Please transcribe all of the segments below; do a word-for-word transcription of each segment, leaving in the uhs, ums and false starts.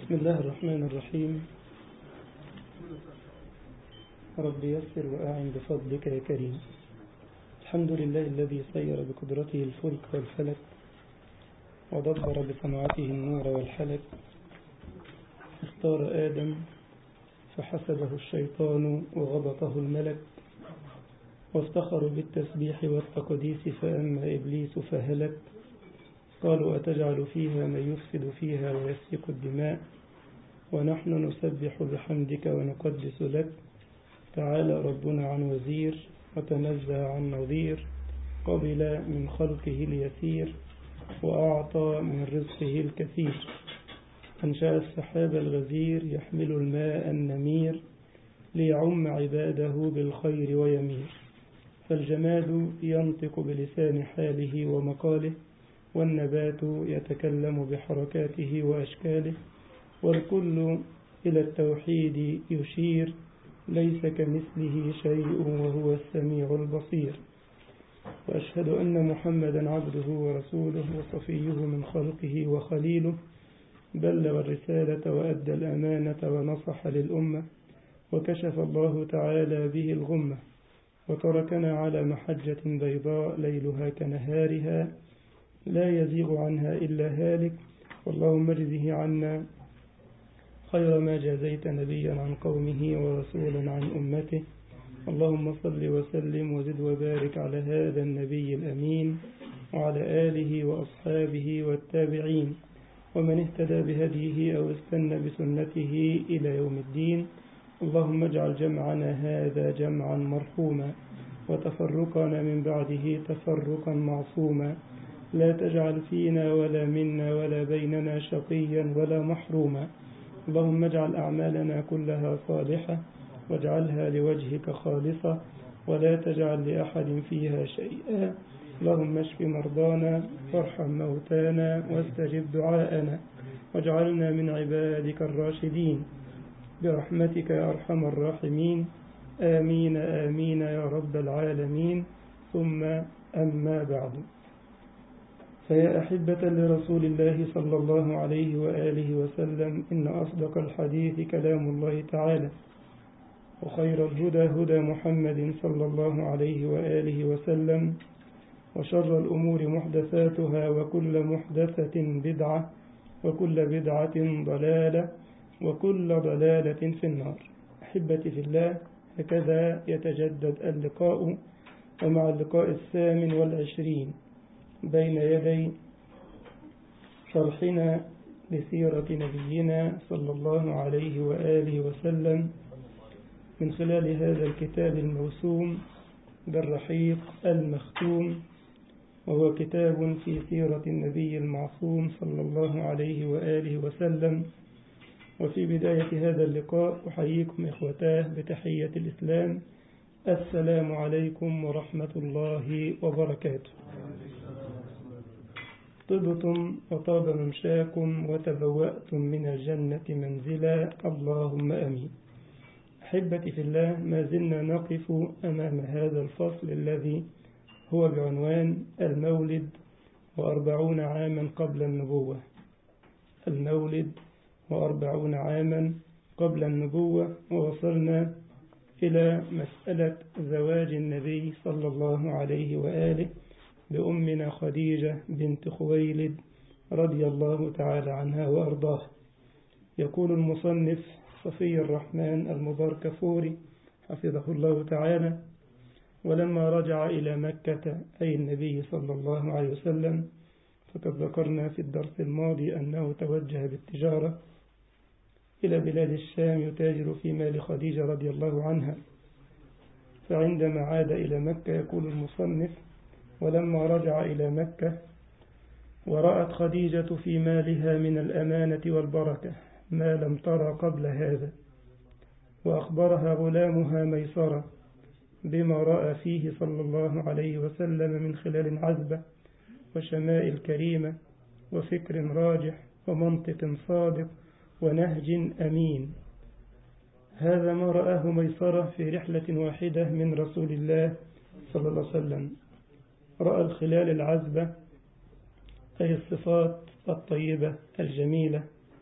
بسم الله الرحمن الرحيم. رب يسر وأعن بفضلك يا كريم. الحمد لله الذي سير بقدرته الفلك والفلك ودبر بصنعته النور والحلك. اختار آدم فحسبه الشيطان وغبطه الملك، وافتخروا بالتسبيح والتقديس فأما إبليس فهلك. قالوا أتجعل فيها من يفسد فيها ويسفك الدماء ونحن نسبح بحمدك ونقدس لك. تعالى ربنا عن وزير وتنزه عن نظير، قبل من خلقه اليسير وأعطى من رزقه الكثير. أنشأ السحاب الغزير يحمل الماء النمير ليعم عباده بالخير ويمير. فالجماد ينطق بلسان حاله ومقاله، والنبات يتكلم بحركاته وأشكاله، والكل إلى التوحيد يشير. ليس كمثله شيء وهو السميع البصير. وأشهد أن محمدا عبده ورسوله وصفيه من خلقه وخليله، بلغ الرسالة وأدى الأمانة ونصح للأمة، وكشف الله تعالى به الغمة، وتركنا على محجة بيضاء ليلها كنهارها لا يزيغ عنها إلا هالك. اللهم اجزه عنا خير ما جازيت نبيا عن قومه ورسولا عن أمته. اللهم صل وسلم وزد وبارك على هذا النبي الأمين وعلى آله وأصحابه والتابعين ومن اهتدى بهديه أو استنى بسنته إلى يوم الدين. اللهم اجعل جمعنا هذا جمعا مرحوما، وتفرقنا من بعده تفرقا معصوما. لا تجعل فينا ولا منا ولا بيننا شقيا ولا محروما. اللهم اجعل أعمالنا كلها صالحة واجعلها لوجهك خالصة، ولا تجعل لأحد فيها شيئا. اللهم اشف مرضانا وارحم موتانا واستجب دعاءنا، واجعلنا من عبادك الراشدين برحمتك يا أرحم الراحمين. آمين آمين يا رب العالمين. ثم أما بعد، فيا أحبة لرسول الله صلى الله عليه وآله وسلم، إن أصدق الحديث كلام الله تعالى، وخير الهدى هدى محمد صلى الله عليه وآله وسلم، وشر الأمور محدثاتها، وكل محدثة بدعة، وكل بدعة ضلالة، وكل ضلالة في النار. أحبتي في الله، هكذا يتجدد اللقاء، ومع اللقاء الثامن والعشرين بين يدي شرحنا لسيرة نبينا صلى الله عليه وآله وسلم من خلال هذا الكتاب الموسوم بالرحيق المختوم، وهو كتاب في سيرة النبي المعصوم صلى الله عليه وآله وسلم. وفي بداية هذا اللقاء أحييكم إخوتاه بتحية الإسلام. السلام عليكم ورحمة الله وبركاته. طبتم وطاب ممشاكم وتبوأتم من الجنة منزلا، اللهم أمين. أحبتي في الله، ما زلنا نقف أمام هذا الفصل الذي هو بعنوان المولد وأربعون عاما قبل النبوة. المولد وأربعون عاما قبل النبوة، ووصلنا إلى مسألة زواج النبي صلى الله عليه وآله بأمنا خديجة بنت خويلد رضي الله تعالى عنها وأرضاه. يقول المصنف صفي الرحمن المباركفوري حفظه الله تعالى: ولما رجع إلى مكة أي النبي صلى الله عليه وسلم، فقد ذكرنا في الدرس الماضي أنه توجه بالتجارة إلى بلاد الشام يتاجر في مال خديجة رضي الله عنها. فعندما عاد إلى مكة، يقول المصنف: ولما رجع إلى مكة ورأت خديجة في مالها من الأمانة والبركة ما لم ترى قبل هذا، وأخبرها غلامها ميسرة بما رأى فيه صلى الله عليه وسلم من خلال عذبة وشمائل كريمة وفكر راجح ومنطق صادق ونهج أمين. هذا ما رآه ميسرة في رحلة واحدة من رسول الله صلى الله عليه وسلم. رأى الخلال العذبة، أي الصفات الطيبة الجميلة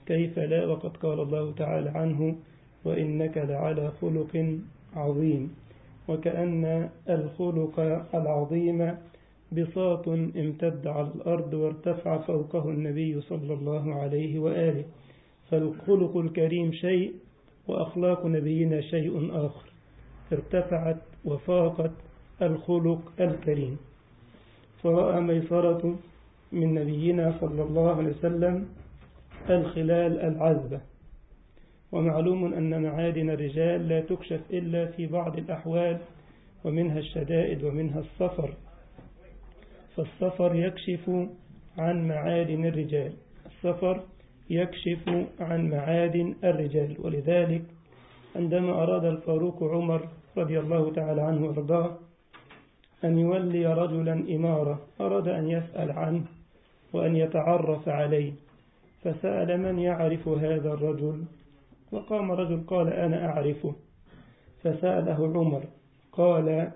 كيف لا وقد قال الله تعالى عنه وإنك لعلى خلق عظيم. وكأن الخلق العظيم بساط امتد على الأرض وارتفع فوقه النبي صلى الله عليه وآله. فالخلق الكريم شيء وأخلاق نبينا شيء آخر، ارتفعت وفاقت الخلق الكريم. فرأى ميسرة من نبينا صلى الله عليه وسلم الخلال العذبة. ومعلوم أن معادن الرجال لا تكشف إلا في بعض الأحوال، ومنها الشدائد ومنها السفر، فالسفر يكشف عن معادن الرجال، السفر يكشف عن معادن الرجال. ولذلك عندما أراد الفاروق عمر رضي الله تعالى عنه وارضاه أن يولي رجلا إمارة، أراد أن يسأل عنه وأن يتعرف عليه، فسأل من يعرف هذا الرجل؟ وقام رجل قال أنا أعرفه. فسأله عمر قال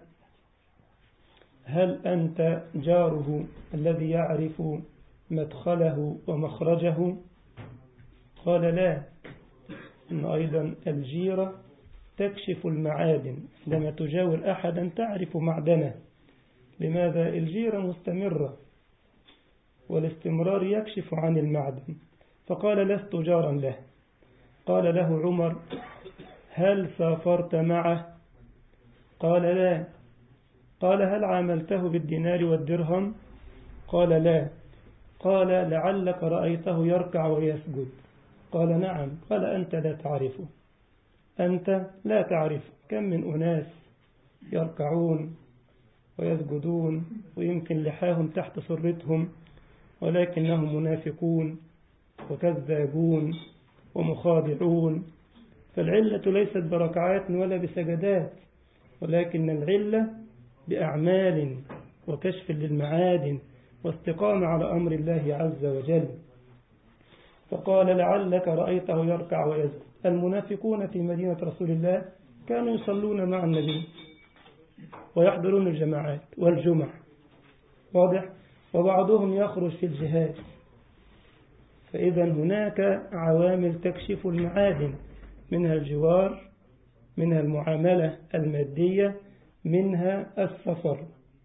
هل أنت جاره الذي يعرف مدخله ومخرجه؟ قال لا، إن أيضا الجيرة تكشف المعادن، عندما تجاور أحدا تعرف معدنه. لماذا؟ الجيرة مستمرة والاستمرار يكشف عن المعدن. فقال لست جارا له. قال له عمر هل سافرت معه؟ قال لا. قال هل عاملته بالدينار والدرهم؟ قال لا. قال لعلك رأيته يركع ويسجد؟ قال نعم. قال أنت لا تعرفه، أنت لا تعرفه. كم من أناس يركعون ويسجدون ويمكن لحاهم تحت سرتهم، ولكنهم منافقون وكذابون ومخادعون. فالعلة ليست بركعات ولا بسجدات، ولكن العلة بأعمال وكشف للمعادن واستقامة على أمر الله عز وجل. فقال لعلك رأيته يركع ويسجد. المنافقون في مدينة رسول الله كانوا يصلون مع النبي ويحضرون الجماعات والجمع، واضح، وبعضهم يخرج في الجهاد. فإذا هناك عوامل تكشف المعادن، منها الجوار، منها المعاملة المادية، منها السفر.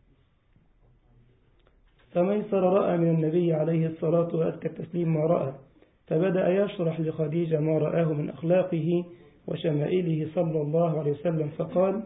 فميسر رأى من النبي عليه الصلاة وأزكى التسليم ما رأى، فبدأ يشرح لخديجة ما رآه من أخلاقه وشمائله صلى الله عليه وسلم. فقال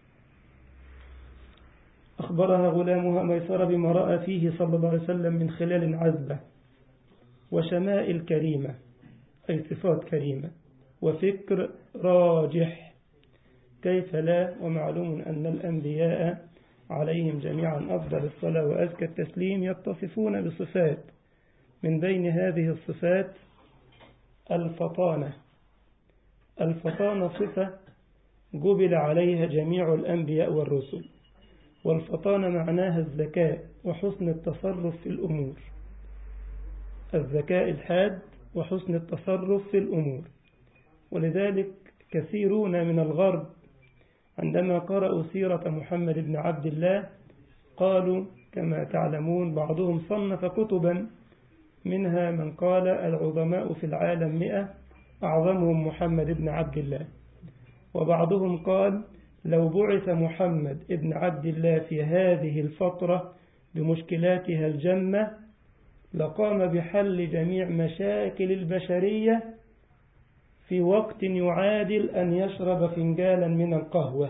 أخبرها غلامها ميسر بما رأى فيه صلى الله عليه وسلم من خلال عذبة وشمائل كريمة، أي صفات كريمة، وفكر راجح. كيف لا، ومعلوم أن الأنبياء عليهم جميعا أفضل الصلاة وأزكى التسليم يتصفون بصفات، من بين هذه الصفات الفطانة. الفطانة صفة جبل عليها جميع الأنبياء والرسل، والفطانة معناها الذكاء وحسن التصرف في الأمور، الذكاء الحاد وحسن التصرف في الأمور. ولذلك كثيرون من الغرب عندما قرأوا سيرة محمد بن عبد الله قالوا كما تعلمون، بعضهم صنف كتبا منها من قال العظماء في العالم مئة أعظمهم محمد بن عبد الله، وبعضهم قال لو بعث محمد بن عبد الله في هذه الفترة بمشكلاتها الجمة لقام بحل جميع مشاكل البشرية في وقت يعادل أن يشرب فنجالا من القهوة.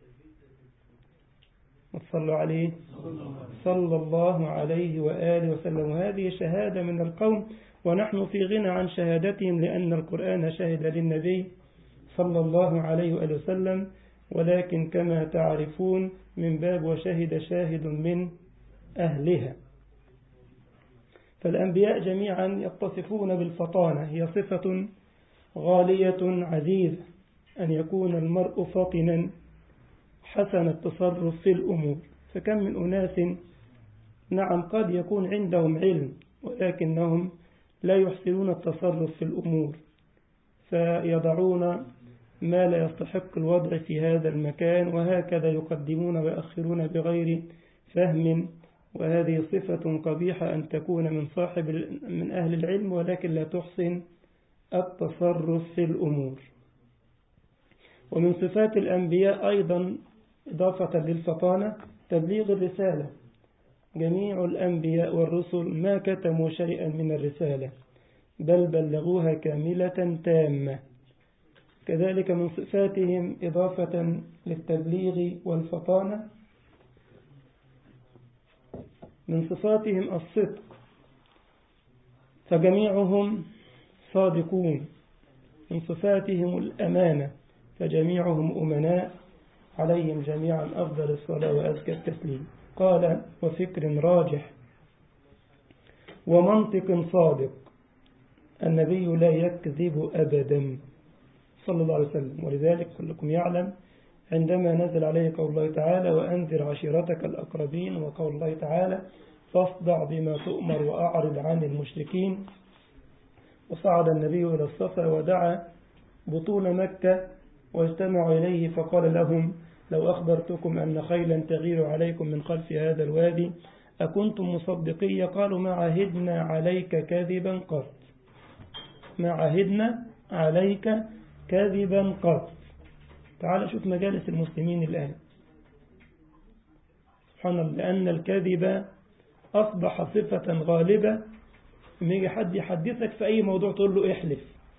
صلوا عليه صلى الله عليه وآله وسلم. هذه شهادة من القوم، ونحن في غنى عن شهادتهم، لأن القرآن شهد للنبي صلى الله عليه وآله وسلم. ولكن كما تعرفون من باب وشهد شاهد من أهلها. فالأنبياء جميعا يتصفون بالفطانة، هي صفة غالية عزيزة، أن يكون المرء فطنا حسن التصرف في الأمور. فكم من أناس نعم قد يكون عندهم علم ولكنهم لا يحسنون التصرف في الأمور، فيضعون ما لا يستحق الوضع في هذا المكان، وهكذا يقدمون ويأخرون بغير فهم. وهذه صفة قبيحة أن تكون من صاحب من أهل العلم ولكن لا تحسن التصرف في الأمور. ومن صفات الأنبياء أيضا إضافة للفطانة تبليغ الرسالة. جميع الأنبياء والرسل ما كتموا شيئا من الرسالة بل بلغوها كاملة تامة. كذلك من صفاتهم إضافة للتبليغ والفطانة من صفاتهم الصدق، فجميعهم صادقون. من صفاتهم الأمانة، فجميعهم أمناء، عليهم جميعا أفضل الصلاة وأزكى التسليم. قال وفكر راجح ومنطق صادق، النبي لا يكذب أبدا صلى الله عليه وسلم. ولذلك كلكم يعلم عندما نزل عليه قول الله تعالى وأنذر عشيرتك الأقربين، وقول الله تعالى فاصدع بما تؤمر وأعرض عن المشركين، وصعد النبي إلى الصفا ودعا بطون مكة واجتمعوا إليه فقال لهم لو أخبرتكم أن خيلا تغير عليكم من خلف هذا الوادي أكنتم مصدقية؟ قالوا ما عهدنا عليك كذبا قط، ما عهدنا عليك كذبا قط. تعال شوف مجالس المسلمين الآن، سبحان الله، لأن الكذب أصبح صفة غالبة. لما يجي حد يحدثك في أي موضوع تقول له احلف،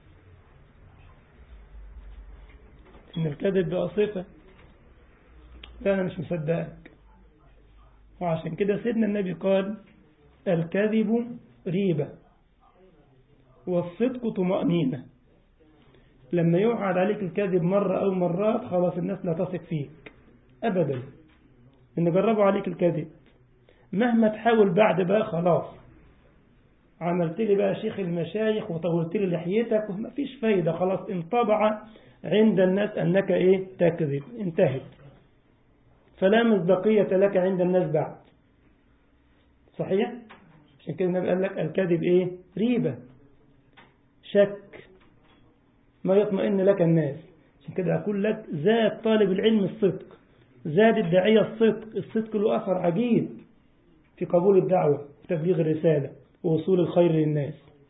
إن الكذب بقى صفة، لا أنا مش مصدقك. وعشان كده سيدنا النبي قال الكذب ريبة والصدق طمأنينة. لما يوعد عليك الكذب مرة أو مرات خلاص الناس لا تثق فيك أبدا، إن جربوا عليك الكذب مهما تحاول بعد بقى خلاص عملت لي بقى شيخ المشايخ وطولت لي لحيتك وما فيش فايدة، خلاص انطبع عند الناس أنك إيه تكذب، انتهت، فلا مصداقية لك عند الناس بعد. صحيح؟ عشان كده النبي قال لك الكذب إيه؟ ريبة، شك، ما يطمئن لك الناس. عشان كده أقول لك زاد طالب العلم الصدق، زاد الداعية الصدق. الصدق له أثر عجيب في قبول الدعوة وتبليغ الرسالة ووصول الخير للناس.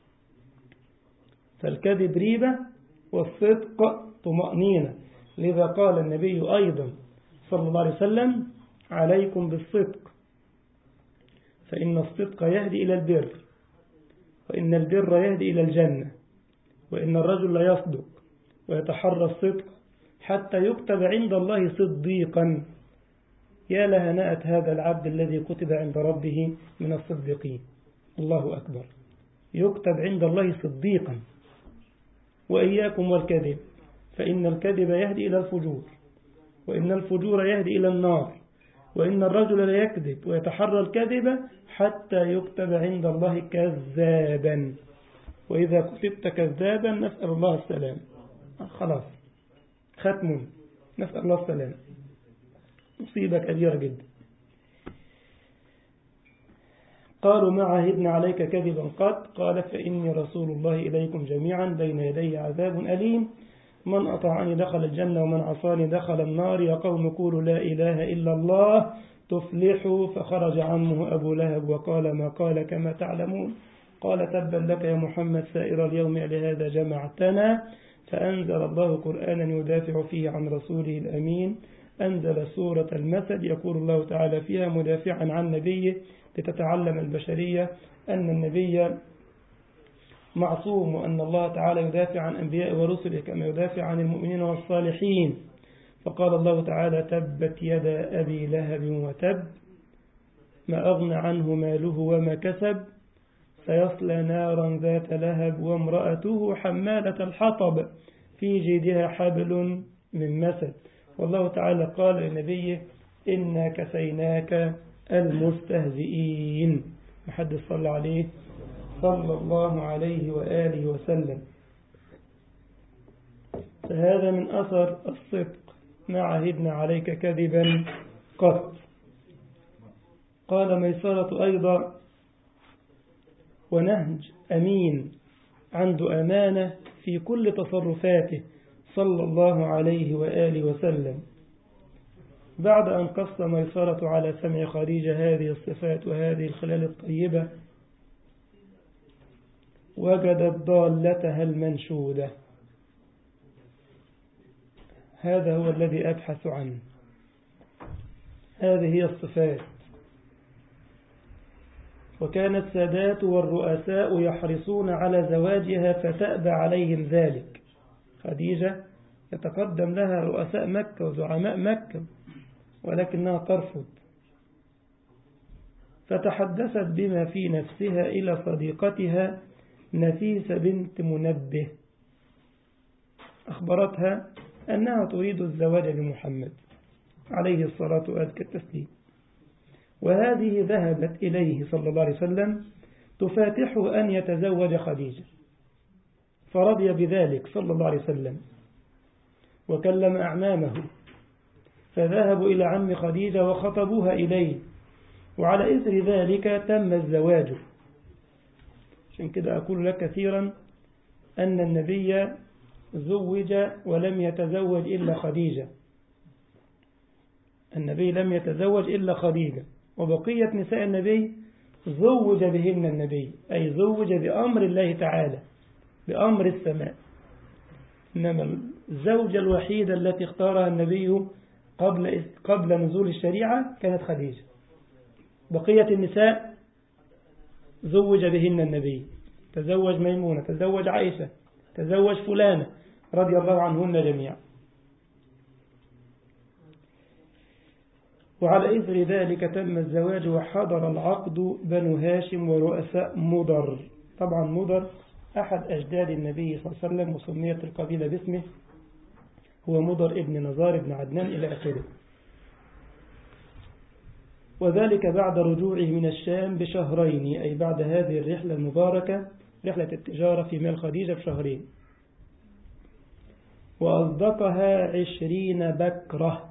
فالكذب ريبة والصدق طمأنينة. لذا قال النبي أيضا صلى الله عليه وسلم عليكم بالصدق فإن الصدق يهدي إلى البر، وإن البر يهدي إلى الجنة، وإن الرجل لا يصدق ويتحرى الصدق حتى يكتب عند الله صديقا. يا لهناءة هذا العبد الذي كتب عند ربه من الصديقين. الله أكبر، يكتب عند الله صديقا. وإياكم والكذب فإن الكذب يهدي إلى الفجور، وإن الفجور يهدي إلى النار، وإن الرجل لا يكذب ويتحرى الكذب حتى يكتب عند الله كذابا. وإذا كتبت كذابا نسأل الله السلام، خلاص ختم، نسأل الله السلام، مصيبة كبيرة جدا. قالوا ما عهدنا عليك كذبا قط، قال فإني رسول الله إليكم جميعا بين يدي عذاب أليم، من أطاعني دخل الجنة ومن عصاني دخل النار، يا قوم قولوا لا إله إلا الله تفلحوا. فخرج عمه أبو لهب وقال ما قال كما تعلمون. قال تبا لك يا محمد سائر اليوم لهذا جمعتنا. فأنزل الله قرآنا يدافع فيه عن رسوله الأمين. أنزل سورة المسد يقول الله تعالى فيها مدافعا عن نبيه لتتعلم البشرية أن النبي معصوم، وأن الله تعالى يدافع عن أنبياء ورسله كما يدافع عن المؤمنين والصالحين. فقال الله تعالى تبت يدا أبي لهب وتب ما أغنى عنه ماله وما كسب سيصلى نارا ذات لهب وامرأته حمالة الحطب في جيدها حبل من مسد. والله تعالى قال لنبيه إنا كسيناك المستهزئين. محدث صلى عليه صلى الله عليه وآله وسلم. فهذا من أثر الصدق، ما عهدنا عليك كذبا قط. قال ميسرة أيضا ونهج أمين، عنده أمانة في كل تصرفاته صلى الله عليه وآله وسلم. بعد أن قص ميسرة على سمع خديجة هذه الصفات وهذه الخلال الطيبة، وجدت ضالتها المنشودة. هذا هو الذي أبحث عنه. هذه هي الصفات. وكان السادات والرؤساء يحرصون على زواجها فتأبى عليهم ذلك. خديجة يتقدم لها رؤساء مكة وزعماء مكة ولكنها ترفض، فتحدثت بما في نفسها إلى صديقتها نفيسة بنت منبه، أخبرتها أنها تريد الزواج بمحمد عليه الصلاة وأزكى التسليم، وهذه ذهبت إليه صلى الله عليه وسلم تفاتحه أن يتزوج خديجة، فرضي بذلك صلى الله عليه وسلم وكلم أعمامه، فذهبوا إلى عم خديجة وخطبوها إليه، وعلى إثر ذلك تم الزواج. عشان كده أقول لك كثيرا أن النبي زوج ولم يتزوج إلا خديجة. النبي لم يتزوج إلا خديجة، وبقية نساء النبي زوج بهن النبي، أي زوج بأمر الله تعالى بأمر السماء. إنما الزوجة الوحيدة التي اختارها النبي قبل قبل نزول الشريعة كانت خديجة. بقية النساء زوج بهن النبي، تزوج ميمونة، تزوج عائشة، تزوج فلانة رضي الله عنهن جميعا. وعلى إثر ذلك تم الزواج وحضر العقد بنو هاشم ورؤساء مضر. طبعا مضر أحد أجداد النبي صلى الله عليه وسلم، وسميت القبيلة باسمه، هو مضر ابن نزار ابن عدنان إلى آخره. وذلك بعد رجوعه من الشام بشهرين، أي بعد هذه الرحلة المباركة، رحلة التجارة في مال خديجة بشهرين. وأصدقها عشرين بكرة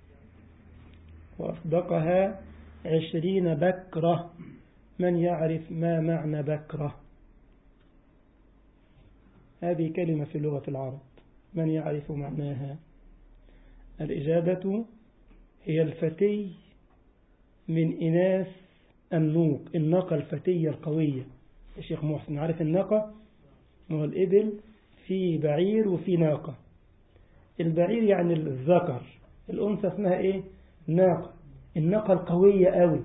وأصدقها عشرين بكرة. من يعرف ما معنى بكرة؟ هذه كلمة في لغة العرب، من يعرف معناها؟ الإجابة هي الفتي من إناث النوق، الناقة الفتية القوية. يا شيخ محسن عارف الناقة؟ هو الإبل في بعير وفي ناقة. البعير يعني الذكر، الأنثى اسمها إيه؟ ناقة. الناقة القوية قوي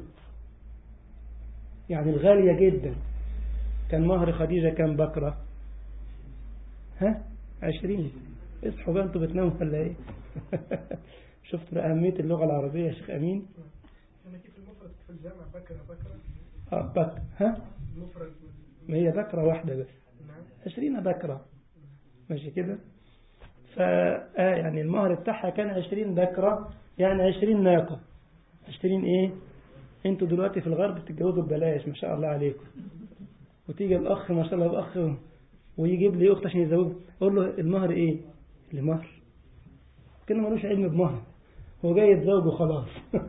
يعني الغالية جدا. كان مهر خديجة كان بكرة؟ ها؟ عشرين. اصحوا بقى انتوا بتناموا ولا ايه؟ شفت أهمية اللغة العربية يا شيخ أمين؟ أنا كيف المفرد في الجامعة بكرة بكرة؟ اه بكرة. ها؟ المفرد ما هي بكرة واحدة بس. نعم. عشرين بكرة ماشي كده. فا يعني المهر بتاعها كان عشرين بكرة، يعني عشرين ناقة. عشرين ايه؟ انتوا دلوقتي في الغرب بتتجوزوا ببلاش ما شاء الله عليكم، وتيجي الأخ ما شاء الله الأخ ويجيب لي أخت عشان يزوج، أقول له المهر إيه؟ المهر كنا ملوش علم بمهر، هو جاي يتزوج وخلاص.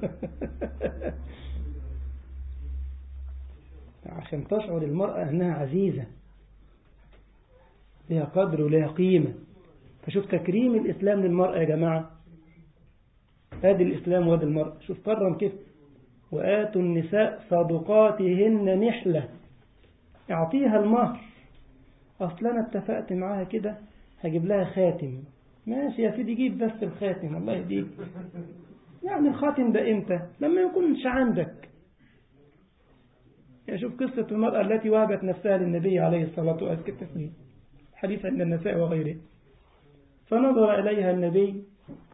عشان تشعر المرأة أنها عزيزة لها قدر ولها قيمة. فشوف تكريم الإسلام للمرأة يا جماعة، هذه الإسلام وهذه المرأة. شوف كرم كيف. وآتوا النساء صدقاتهن نحلة، اعطيها المهر. أصلا اتفقت معاها كده هجيب لها خاتم، ماشي يا سيدي جيب بس الخاتم الله يهديك. يعني الخاتم ده امتى؟ لما يكونش عندك. يعني شوف قصة المرأة التي وهبت نفسها للنبي عليه الصلاة والسلام، حديث عند النساء وغيره. فنظر إليها النبي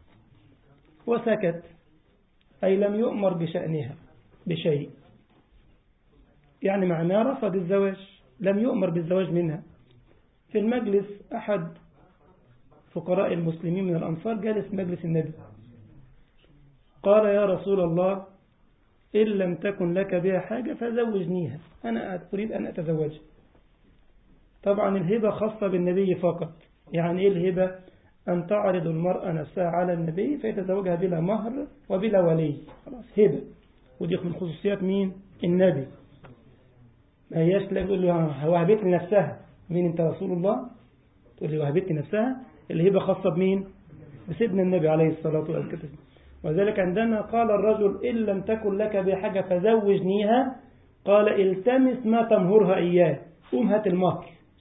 وسكت، أي لم يؤمر بشأنها بشيء، يعني معناه رفض الزواج، لم يؤمر بالزواج منها. في المجلس أحد فقراء المسلمين من الأنصار جالس مجلس النبي، قال يا رسول الله إن لم تكن لك بها حاجة فزوجنيها، أنا أريد أن أتزوجها. طبعا الهبة خاصة بالنبي فقط. يعني إيه الهبة؟ أن تعرض المرأة نفسها على النبي فيتزوجها بلا مهر وبلا ولي، خلاص هبة. ودي من خصوصيات مين؟ النبي. ما هياش تقول له وهبت لي نفسها. مين انت رسول الله تقول لي وهبت لي نفسها؟ الهبة خاصة بمين؟ بسيدنا النبي عليه الصلاة والسلام. وذلك عندما قال الرجل إن لم تكن لك بحاجة فزوجنيها، قال التمس ما تمهرها إياه، قوم هات المهر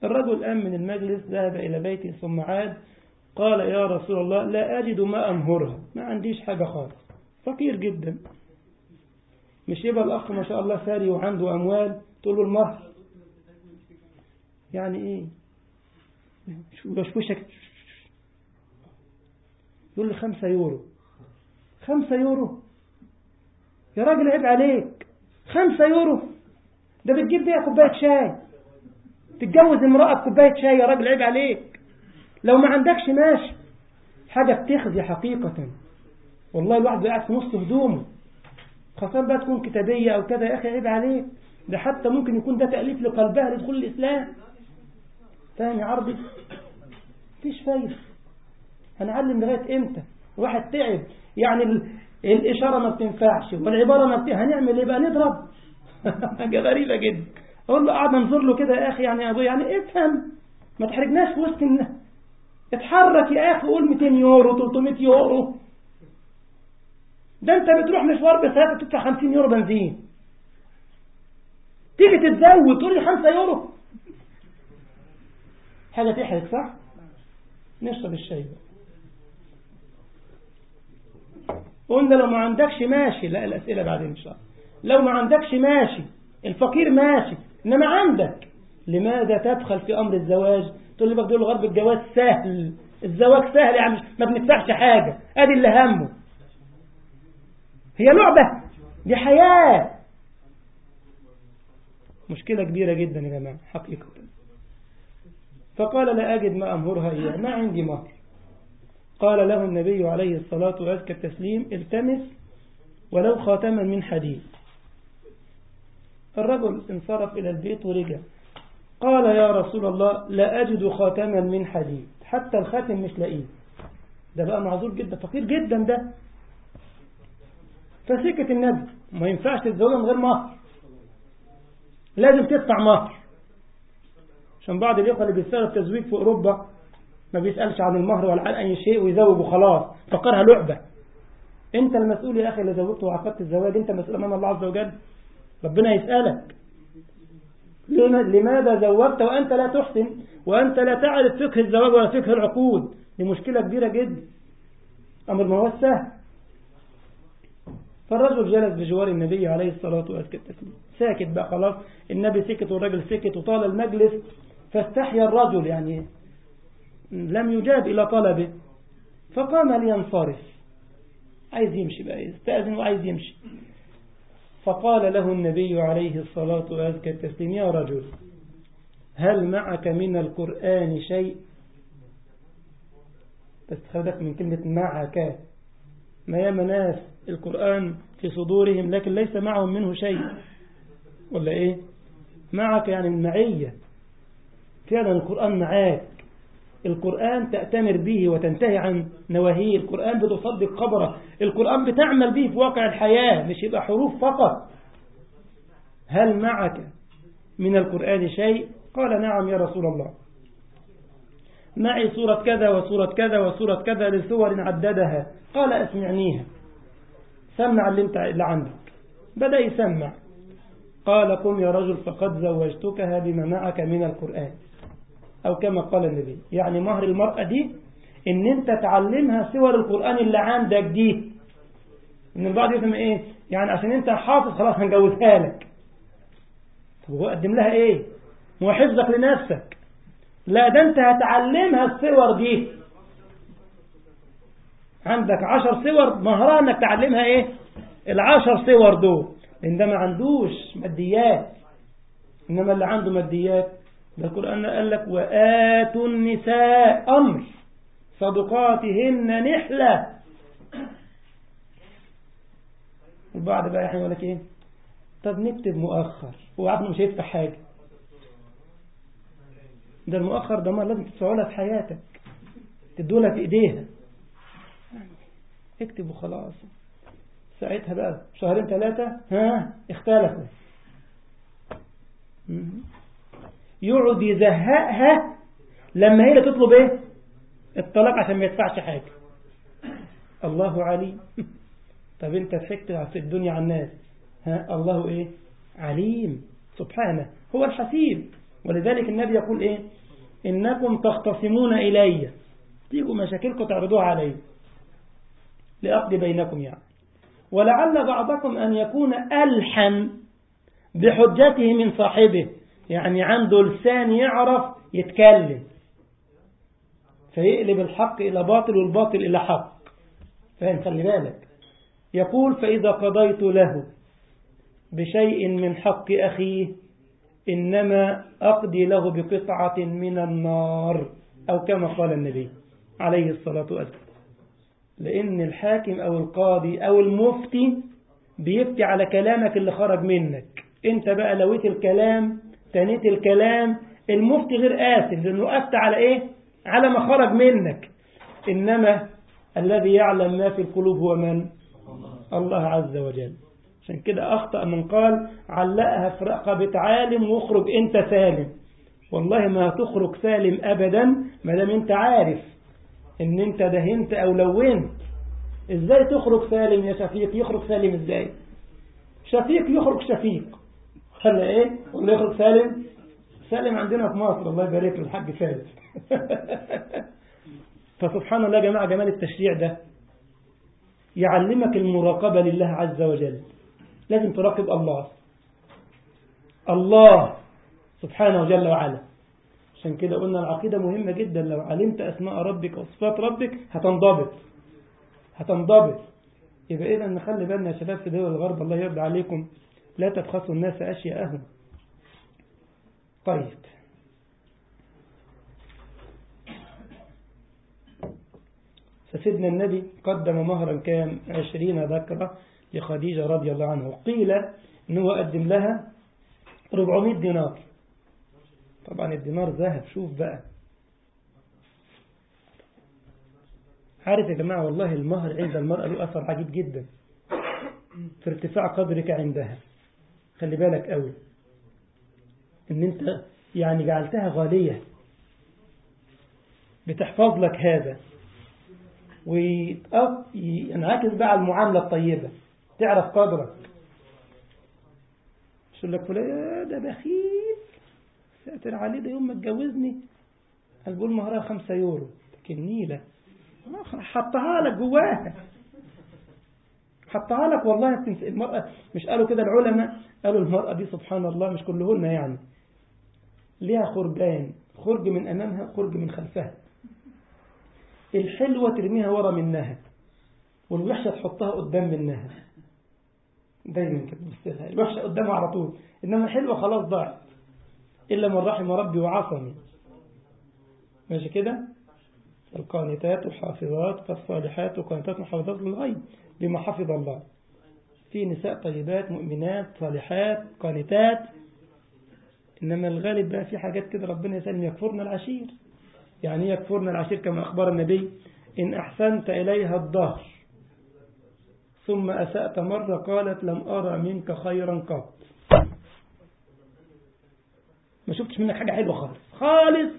الرجل قام من المجلس ذهب إلى بيته ثم عاد قال يا رسول الله لا أجد ما أمهرها، ما عنديش حاجة خالص، فقير جدا. مش يبقى الأخ ما شاء الله ثري وعنده أموال تقول له المهر يعني إيه؟ بشوشك يقول لي خمسة يورو. خمسة يورو يا راجل عيب عليك، خمسة يورو ده بتجيب بيها كوباية شاي، تتجوز امرأة بكوباية شاي يا راجل عيب عليك. لو ما عندكش ماشي، حاجة بتخزي حقيقة. والله الواحد قاعد في نص هدومه، خاصة بقى تكون كتابية أو كذا، يا أخي عيب عليك. ده حتى ممكن يكون ده تأليف لقلبها لدخول الإسلام. فاهم يا عربي؟ مفيش فايدة. هنعلم لغاية إمتى؟ واحد تعب يعني ال... الإشارة ما بتنفعش والعبارة ما بتنفعش، هنعمل إيه بقى؟ نضرب. حاجة غريبة جدا. أقول له قاعد انظر له كده يا أخي، يعني أبو يعني افهم، ما تحرجناش في وسط الناس. اتحرك يا أخي، قول مئتين يورو ثلاثمئة يورو. ده أنت بتروح مشوار بساعة تدفع خمسين يورو بنزين، تيجي تتزود تقول لي خمسة يورو. حاجة تحرج صح؟ نشرب الشاي بقى. قلنا لو ما عندكش ماشي، لا الأسئلة بعدين إن شاء الله. لو ما عندكش ماشي، الفقير ماشي، إنما عندك، لماذا تدخل في أمر الزواج؟ تقول لي بقى غرب الجواز سهل، الزواج سهل يعني ما بندفعش حاجة، أدي اللي همه. هي لعبة، دي حياة. مشكلة كبيرة جدا يا جماعة حقيقة. فقال لا أجد ما أمهرها إياه، ما عندي مهر. قال له النبي عليه الصلاة وأزكى التسليم التمس ولو خاتما من حديد. الرجل انصرف إلى البيت ورجع قال يا رسول الله لا أجد خاتما من حديد، حتى الخاتم مش لاقيه. ده بقى معذور جدا، فقير جدا ده. فسكت النبي، ما ينفعش تتزوج من غير مهر، لازم تدفع مهر. عشان بعض الإخوة اللي بيسألوا التزويج في أوروبا ما بيسألش عن المهر ولا عن أي شيء ويزوج وخلاص، فكرها لعبة. أنت المسؤول يا أخي اللي زوجته وعقدت الزواج، أنت مسؤول أمام الله عز وجل، ربنا يسألك لماذا زوجت وأنت لا تحسن وأنت لا تعرف فقه الزواج ولا فقه العقود. دي مشكلة كبيرة جدا، أمر ما هو سهل. فالرجل جلس بجوار النبي عليه الصلاة والسلام ساكت بقى خلاص، النبي سكت والرجل سكت وطال المجلس، فاستحيا الرجل يعني لم يجاب إلى طلبه، فقام لينصرف، عايز يمشي بقى، يستأذن وعايز يمشي. فقال له النبي عليه الصلاة والسلام يا رجل هل معك من القرآن شيء؟ تستخدك من كلمة معك، ما ياما ناس القرآن في صدورهم لكن ليس معهم منه شيء، ولا إيه؟ معك يعني من معية، فعلا القرآن معاك، القرآن تأتمر به وتنتهي عن نواهيه، القرآن بتصدق خبره، القرآن بتعمل به في واقع الحياة، مش يبقى حروف فقط. هل معك من القرآن شيء؟ قال نعم يا رسول الله، معي سورة كذا وسورة كذا وسورة كذا لسور عددها. قال أسمعنيها، سمع اللي, انت اللي عندك. بدأ يسمع. قال قم يا رجل فقد زوجتكها بما معك من القرآن، أو كما قال النبي، يعني مهر المرأة دي إن أنت تعلمها سور القرآن اللي عندك دي. إن البعض يفهم إيه يعني عشان أنت حافظ خلاص هنجوزها لك. طب هو قدم لها إيه؟ هو حفظك لنفسك؟ لا، ده أنت هتعلمها السور دي. عندك عشر سور، مهرها أنك تعلمها إيه؟ العشر سور دول، لأن ده ما عندوش ماديات. إنما اللي عنده ماديات ده القرآن قال لك وآتوا النساء أمر صدقاتهن نحلة. البعض بقى يحن يقول لك إيه؟ طب نكتب مؤخر، وعبنا مش هيدفع حاجة. ده المؤخر ده ما لازم تدفعه لها في حياتك، تدولها في إيديها. اكتب وخلاص. ساعتها بقى شهرين ثلاثة ها اختلفوا، يقعد يزهقها لما هي تطلب ايه؟ الطلاق عشان ما يدفعش حاجة. الله عليم. طب انت ضحكت في الدنيا على الناس، ها الله ايه؟ عليم سبحانه، هو الحسيب. ولذلك النبي يقول إيه؟ إنكم تختصمون إلي، تيجوا مشاكلكم تعرضوها علي لأقضي بينكم يعني. ولعل بعضكم أن يكون ألحن بحجته من صاحبه، يعني عنده لسان يعرف يتكلم فيقلب الحق إلى باطل والباطل إلى حق. فهم؟ خلي بالك. يقول فإذا قضيت له بشيء من حق أخيه إنما أقضي له بقطعة من النار، أو كما قال النبي عليه الصلاة والسلام. لأن الحاكم أو القاضي أو المفتي بيفتي على كلامك اللي خرج منك. انت بقى لويت الكلام تنيت الكلام، المفتي غير آسف لأنه أفتى على إيه؟ على ما خرج منك. إنما الذي يعلم ما في القلوب هو من؟ الله عز وجل. عشان كده أخطأ من قال علقها في رقبة عالم واخرج أنت سالم. والله ما هتخرج سالم أبدا ما دام أنت عارف إن أنت دهنت أو لونت. إزاي تخرج سالم يا شفيق؟ يخرج سالم إزاي؟ شفيق يخرج شفيق خلى إيه؟ ولا يخرج سالم؟ سالم عندنا في مصر الله يبارك له الحاج سالم. فسبحان الله يا جماعة جمال التشريع ده يعلمك المراقبة لله عز وجل. لازم تراقب الله الله سبحانه جل وعلا. عشان كده قلنا العقيدة مهمة جدا. لو علمت أسماء ربك وصفات ربك هتنضبط هتنضبط يبقى إذا نخلي بالنا يا شباب في دول الغرب الله يرضى عليكم لا تبخسوا الناس أشياءهم. طيب فسيدنا النبي قدم مهرا كام؟ عشرين ذكرة لخديجة رضي الله عنها. قيل أنه قدم لها أربعمائة دينار. طبعا الدينار ذهب. شوف بقى عارف يا جماعة والله المهر عند المرأة له أثر عجيب جدا في ارتفاع قدرك عندها. خلي بالك قوي ان انت يعني جعلتها غالية بتحفظ لك هذا وينعكس بقى على المعاملة الطيبة تعرف قدرك. مش يقول لك فلان ده بخيل ساتر عليه ده يوم ما اتجوزني قال بقول مهرها خمسة يورو كنيلة حطها لك جواها حطها لك. والله المرأة مش قالوا كده العلماء قالوا المرأة دي سبحان الله مش كلهن يعني ليها خرجان خرج من أمامها خرج من خلفها. الحلوة ترميها ورا منها والوحشة تحطها قدام منها دايما كده بصيرها الوحشة قدامها على طول إنما الحلوة خلاص ضاعت إلا من رحم ربي وعصمي. ماشي كده. القانتات الحافظات فالصالحات وقانتات محافظات للغيب بما حفظ الله. في نساء طيبات مؤمنات صالحات قانتات. إنما الغالب بقى في حاجات كده ربنا يسلم يكفرن العشير. يعني يكفرن العشير كما أخبر النبي إن أحسنت إليها الظهر ثم أسأت مرة قالت لم أرى منك خيرا قط. ما شفتش منك حاجة حلوة خالص خالص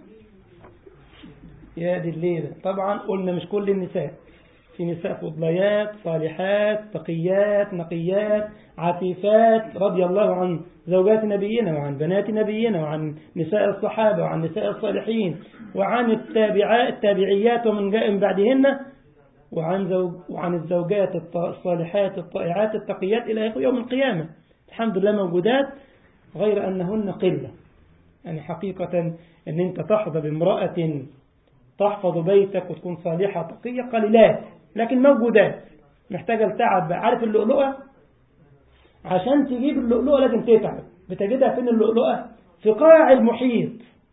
يا دي الليلة. طبعا قلنا مش كل النساء في نساء فضليات صالحات تقيات نقيات عفيفات رضي الله عن زوجات نبينا وعن بنات نبينا وعن نساء الصحابة وعن نساء الصالحين وعن التابعات التابعيات ومن جاء من بعدهن وعن, زوج وعن الزوجات الصالحات الطائعات التقيات إلى يوم القيامة. الحمد لله موجودات غير أنهن قلة. يعني حقيقة أن أنت تحظى بامرأة تحفظ بيتك وتكون صالحة تقية قليلات لكن موجودات محتاجة لتعب. عارف اللؤلؤة عشان تجيب اللؤلؤة لازم تتعب. بتجدها فين اللؤلؤة؟ في قاع المحيط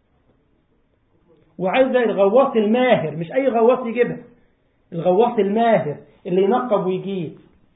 وعايزة الغواص الماهر مش أي غواص يجيبها. الغواص الماهر اللي ينقب ويجيب.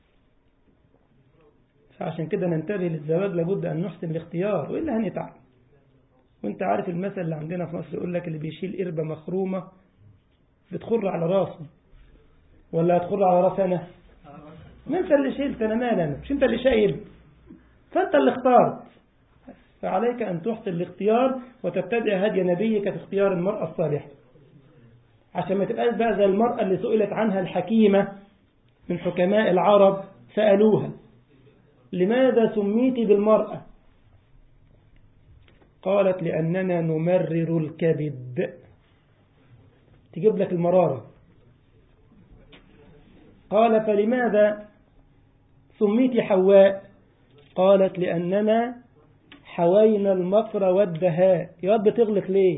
فعشان كده ننتبه للزواج لابد أن نحسن الاختيار وإلا هنتعب. وانت عارف المثل اللي عندنا في مصر يقول لك اللي بيشيل قربة مخرومة بتخر على راسه ولا هتخر على راس انا؟ ما انت اللي شيلت انا مال انا مش انت اللي شايل فانت اللي اختارت. فعليك ان تحسن الاختيار وتتبع هدي نبيك في اختيار المرأة الصالحة عشان ما تبقاش بقى زي المرأة اللي سئلت عنها الحكيمة من حكماء العرب سألوها لماذا سميتي بالمرأة؟ قالت لأننا نمرر الكبد، تجيب لك المرارة. قال فلماذا سميت حواء؟ قالت لأننا حوينا المكر والدهاء. يا رب تغلق ليه؟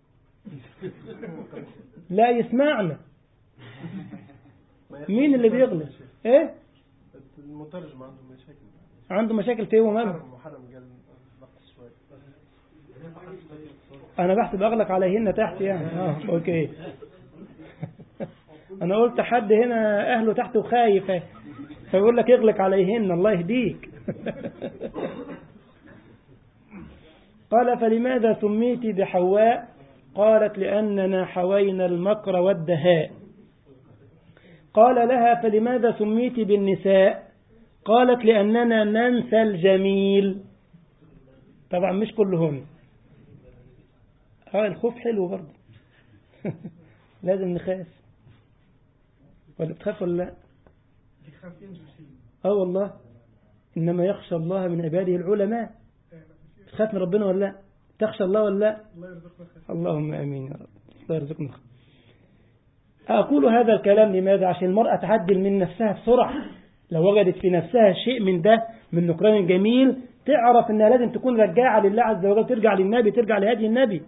لا يسمعنا. مين اللي بيغلق؟ ايه المترجم عنده مشاكل عنده مشاكل في ايه وماله؟ انا بحسب اغلق عليهن تحت يعني. اه اوكي. انا قلت حد هنا اهله تحت وخايف فيقول لك اغلق عليهن. الله يهديك. قال فلماذا سميت بحواء؟ قالت لأننا حوينا المكر والدهاء. قال لها فلماذا سميت بالنساء؟ قالت لأننا ننسى الجميل. طبعا مش كلهن. اه الخوف حلو برضه. لازم نخاف. ولا تخاف ولا لا؟ اه والله إنما يخشى الله من عباده العلماء. تخاف من ربنا ولا لا؟ تخشى الله ولا لا؟ اللهم امين يا رب. الله يرزقنا. اقول هذا الكلام لماذا؟ عشان المرأة تعدل من نفسها بسرعة. لو وجدت في نفسها شيء من ده من نكران الجميل تعرف انها لازم تكون رجاعة لله عز وجل، ترجع للنبي، ترجع لهدي النبي.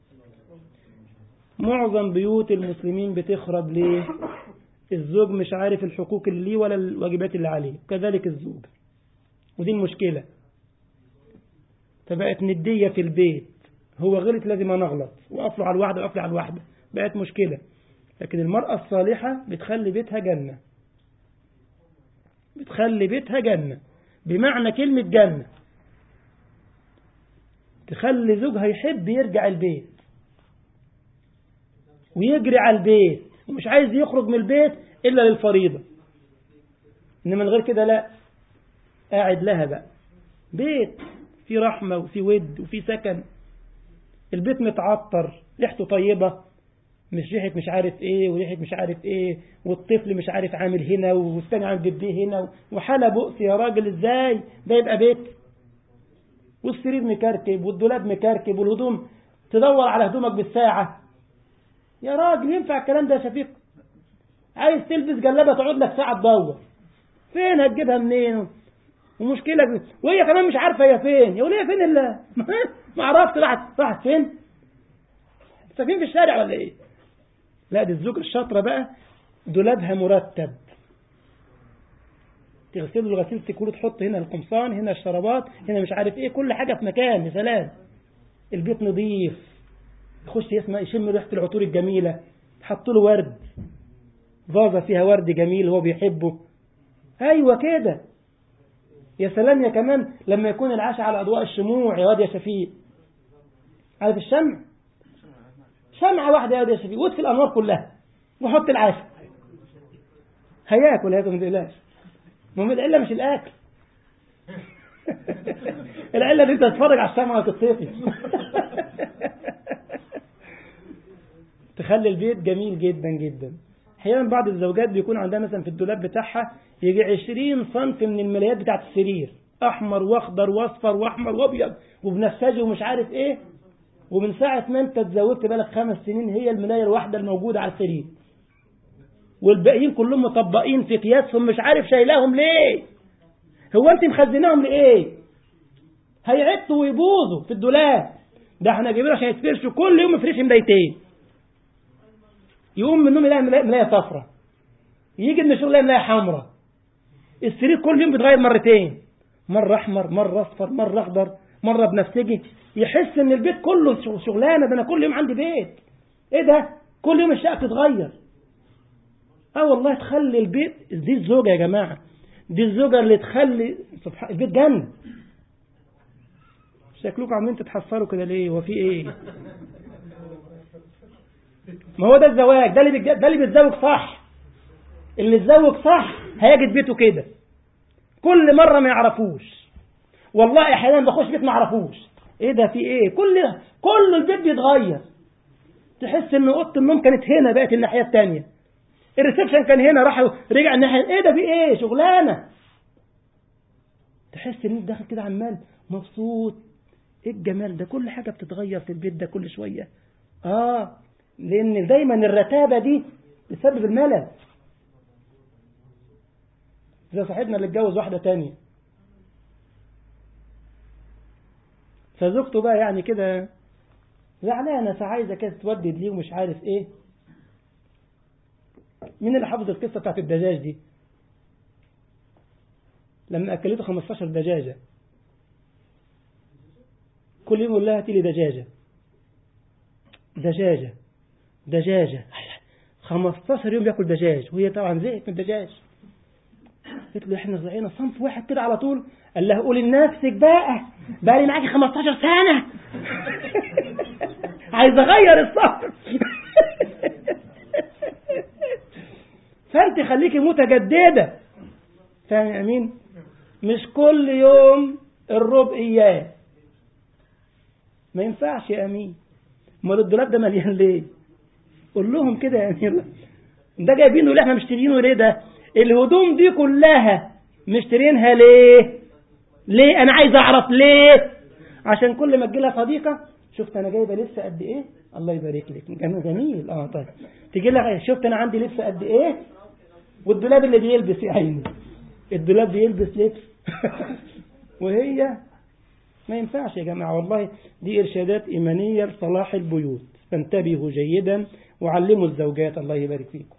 معظم بيوت المسلمين بتخرب ليه؟ الزوج مش عارف الحقوق اللي ليه ولا الواجبات اللي عليه، كذلك الزوج. ودي المشكلة. فبقت ندية في البيت، هو غلط لازم أنا أغلط، وأفلع على الواحدة وأفلع على الواحدة، بقت مشكلة. لكن المرأة الصالحة بتخلي بيتها جنة، بتخلي بيتها جنة بمعنى كلمة جنة. تخلي زوجها يحب يرجع البيت ويجري على البيت ومش عايز يخرج من البيت إلا للفريضة. إنما غير كده لا، قاعد لها بقى بيت في رحمة وفي ود وفي سكن. البيت متعطر، ريحته طيبة، مش ريحة مش عارف ايه وريحة مش عارف ايه، والطفل مش عارف عامل هنا والثاني عامل جديه هنا، وحالة بؤس يا راجل. ازاي ده يبقى بيت؟ والسرير مكركب والدولاب مكركب والهدوم تدور على هدومك بالساعة. يا راجل ينفع الكلام ده يا شفيق؟ عايز تلبس جلابة تقعد لك ساعة تدور فين هتجيبها منين؟ ومشكلة بي. وهي كمان مش عارفة هي فين. يقول هي فين الله؟ ما عرفت راحت راحت فين؟ فين في الشارع ولا ايه؟ لا دي الزوجة الشاطرة بقى دولابها مرتب، تغسله الغسيل تكون تحط هنا القمصان هنا الشرابات هنا مش عارف ايه، كل حاجة في مكان. يا سلام. البيت نظيف، يخش يسمع يشم ريحة العطور الجميلة، تحط له ورد، فازة فيها ورد جميل هو بيحبه. ايوه كده. يا سلام. يا كمان لما يكون العشاء على أضواء الشموع يا واد يا شفيق. عارف الشمع؟ شمعة واحدة يا واد يا شفيق وطفي الأنوار كلها وحط العشاء. هياكل هياكل ما تقلقش. المهم العلة مش الأكل. العلة دي أنت تتفرج على الشمعة وتطفي. تخلي البيت جميل جدا جدا. أحيانا بعض الزوجات بيكون عندها مثلا في الدولاب بتاعها يجي عشرين صنف من الملايات بتاعت السرير، أحمر وأخضر وأصفر وأحمر وأبيض وبنفسجي ومش عارف إيه، ومن ساعة ما أنت اتزوجت بالك خمس سنين هي الملاية الواحدة الموجودة على السرير، والباقيين كلهم مطبقين في قياسهم مش عارف شايلاهم ليه. هو أنت مخزناهم لإيه؟ هيعطوا ويبوظوا في الدولاب. ده احنا جايبين عشان يتفرشوا كل يوم يفرش ملايتين. يقوم من النوم يلاقي ملاية صفرة، يجي من الشغل يلاقي ملاية حمراء. السرير كل يوم بيتغير مرتين، مرة أحمر مرة أصفر مرة أخضر مرة بنفسجي. يحس إن البيت كله شغلانة. ده أنا كل يوم عندي بيت. إيه ده؟ كل يوم الشقة تتغير. اه والله تخلي البيت. دي الزوجة يا جماعة، دي الزوجة اللي تخلي سبحان البيت جنة. شكلكم عاملين تتحسروا كده ليه؟ وفي ايه؟ ما هو ده الزواج. ده اللي ده اللي بيتزوج صح. اللي يتزوج صح هيجد بيته كده. كل مرة ما يعرفوش. والله احيانا بخش بيت ما يعرفوش. ايه ده في ايه؟ كل كل البيت بيتغير. تحس ان اوضه النوم كانت هنا بقت الناحية التانية. الريسبشن كان هنا راح رجع الناحية. ايه ده في ايه؟ شغلانة. تحس ان انت داخل كده عمال مبسوط ايه الجمال ده، كل حاجة بتتغير في البيت ده كل شوية. اه لان دايما الرتابة دي بسبب الملل. زي صاحبنا اللي اتجوز واحدة تانية، فزوجته بقى يعني كده زعلانة، فعايزة كده تودد ليه ومش عارف ايه. مين اللي حافظ القصة بتاعت الدجاج دي؟ لما أكلته خمستاشر دجاجة، كل يوم يقول لها هاتي لي دجاجة دجاجة دجاجة، خمستاشر يوم ياكل دجاج، وهي طبعا زهقت من الدجاج. قلت له احنا زعينا صنف واحد كده على طول. قال لها قولي لنفسك بقى بقى لي معاكي خمستاشر سنة عايز اغير الصنف فانت خليكي متجددة. فاهم يا امين؟ مش كل يوم الربع اياه، ما ينفعش يا امين. امال الدولاب ده مليان ليه؟ قول لهم كده يا امين، ده جايبينه ليه؟ احنا مشترينه ليه؟ ده الهدوم دي كلها مشترينها ليه؟ ليه؟ انا عايز اعرف ليه. عشان كل ما تجي لها صديقه شفت انا جايبه لسه قد ايه، الله يبارك لك جميل. اه طيب تيجي لها شفت انا عندي لسه قد ايه، والدولاب اللي بيلبس يا عيني، الدولاب بيلبس لبس وهي ما ينفعش يا جماعه. والله دي ارشادات ايمانيه لصلاح البيوت، فانتبهوا جيدا وعلموا الزوجات. الله يبارك فيكم.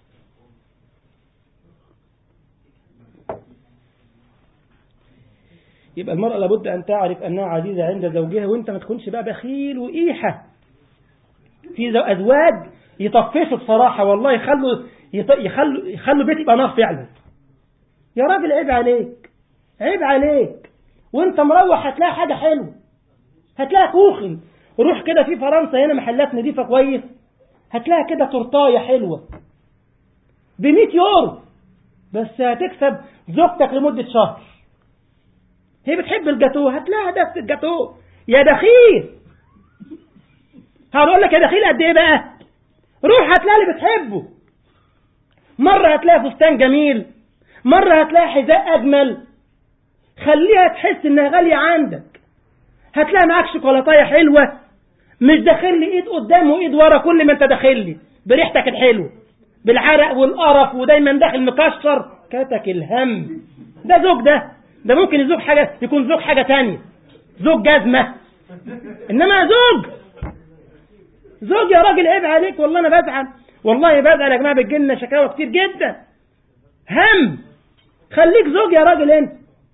يبقى المرأة لابد أن تعرف أنها عزيزة عند زوجها، وأنت ما تكونش بقى بخيل وإيحة. في أزواج يطفشوا بصراحة والله، يخلوا يخلوا يخلوا بيت يبقى نار فعلا. يا راجل عيب عليك، عيب عليك. وأنت مروح هتلاقي حاجة حلوة، هتلاقي كوخن. روح كده في فرنسا هنا محلات نظيفة كويس، هتلاقي كده تورتاية حلوة بمئة يورو بس، هتكسب زوجتك لمدة شهر. هي بتحب الجاتو، هتلاقيها ده في الجاتو. يا دخيل هقول لك يا دخيل قد ايه بقى، روح هتلاقي اللي بتحبه. مرة هتلاقي فستان جميل، مرة هتلاقي حذاء أجمل، خليها تحس إنها غالية عندك. هتلاقي معاك شوكولاتاية حلوة، مش داخل لي إيد قدام وإيد ورا، كل ما أنت داخل لي بريحتك الحلوة بالعرق والقرف ودايما داخل مكشر كاتك الهم. ده زوج ده ده ممكن يزوج حاجة، يكون زوج حاجة تانية، زوج جزمة، إنما زوج زوج يا راجل عيب عليك. والله أنا بزعل، والله بزعل يا جماعة، بتجيلنا شكاوى كتير جدا. هم خليك زوج يا راجل أنت،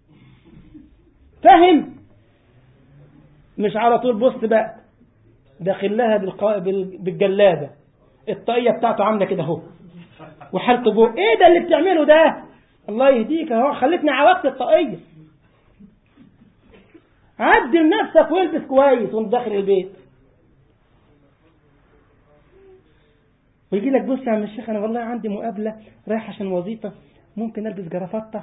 فاهم؟ مش على طول بص بقى داخل لها بالقا... بالجلابة، الطاقية بتاعته عاملة كده اهو، وحالته بو ايه ده اللي بتعمله ده؟ الله يهديك اهو، خلتني عوضت الطاقية. عدل نفسك والبس كويس وانت داخل البيت. ويجي لك بص يا عم الشيخ انا والله عندي مقابلة رايح عشان وظيفة، ممكن البس جرافطة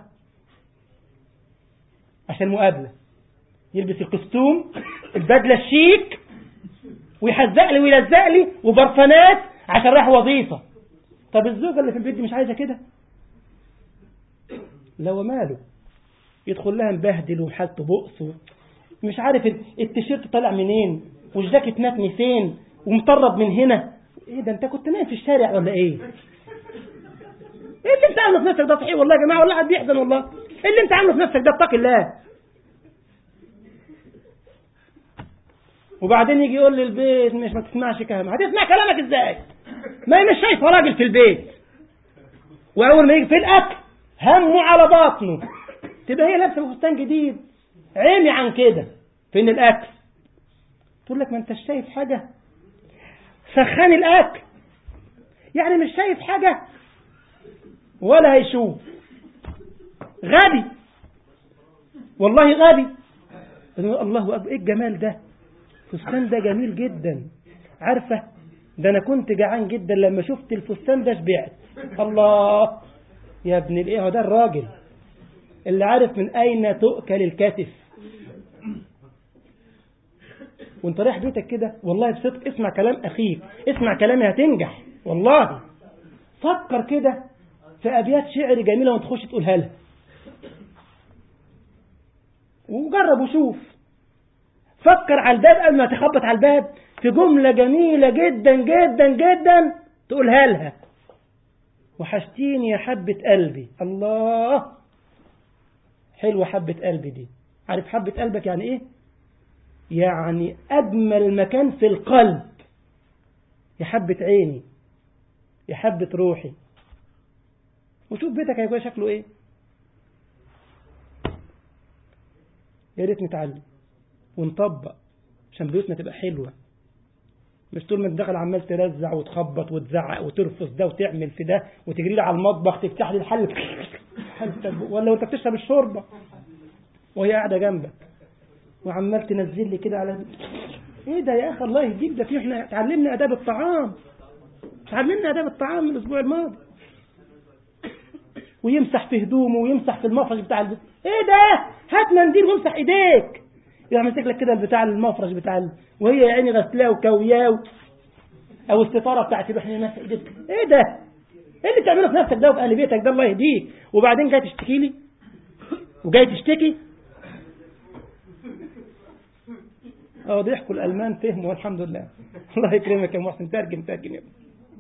عشان مقابلة. يلبس الكستوم البدلة الشيك ويحزق لي ويلزق لي وبرفانات عشان رايح وظيفة. طب الزوجة اللي في البيت دي مش عايزة كده؟ لو ماله يدخل لها مبهدل وحالته بؤس، مش عارف التيشيرت طالع منين والجاكيت ناتني فين ومطرب من هنا. ايه ده انت كنت نايم في الشارع ولا ايه؟ ايه اللي انت عامله في نفسك ده؟ صحيح والله يا جماعة، والله حد بيحزن والله. ايه اللي انت عامله في نفسك ده؟ اتق الله. وبعدين يجي يقول لي البيت مش ما تسمعش كلام. هتسمع كلامك ازاي؟ ما هي مش شايفه راجل في البيت، واول ما يجي في الاكل همه على باطنه. تبقى هي لابسه فستان جديد عيني عن كده فين الاكل. تقول لك ما انت شايف حاجه، سخان الاكل يعني مش شايف حاجه ولا هيشوف. غبي والله غبي. الله اكبر، ايه الجمال ده؟ الفستان ده جميل جدا. عارفه ده انا كنت جعان جدا لما شفت الفستان ده شبعت. الله يا ابن الايه، ده الراجل اللي عارف من اين تؤكل الكتف. وانت رايح بيتك كده والله بصدق اسمع كلام اخيك، اسمع كلامي هتنجح والله. فكر كده في ابيات شعر جميله وانت تخش تقولها لها، وجرب وشوف. فكر على الباب قبل ما تخبط على الباب في جملة جميلة جدا جدا جدا تقولها لها. وحشتيني يا حبة قلبي. الله، حلوة حبة قلبي دي. عارف حبة قلبك يعني ايه؟ يعني أجمل مكان في القلب. يا حبة عيني، يا حبة روحي. وشوف بيتك هيكون شكله ايه. يا ريت نتعلم ونطبق عشان بيوتنا تبقى حلوة. مش طول ما تدخل عمال ترزع وتخبط وتزعق وترفص ده وتعمل في ده وتجري لي على المطبخ تفتح لي الحل ولا وانت بتشرب الشوربه وهي قاعده جنبك وعمال تنزل لي كده على ايه ده يا اخي؟ الله يهديك، ده في احنا اتعلمنا اداب الطعام، اتعلمنا اداب الطعام من الاسبوع الماضي. ويمسح في هدومه ويمسح في المفرش بتاع البيت. ايه ده؟ هات منديل وامسح ايديك. يروح ماسك لك كده البتاع المفرش بتاع ال... وهي يا عيني غسلاه وكوياه او الستاره بتاعت يروح يمسح ايديك. ايه ده؟ ايه اللي تعمله في نفسك ده وفي اهل بيتك ده؟ الله يهديك. وبعدين جاي تشتكي لي وجاي تشتكي. اه ضحكوا الالمان فهموا والحمد لله. الله يكرمك يا محسن. ترجم ترجم يا ابني.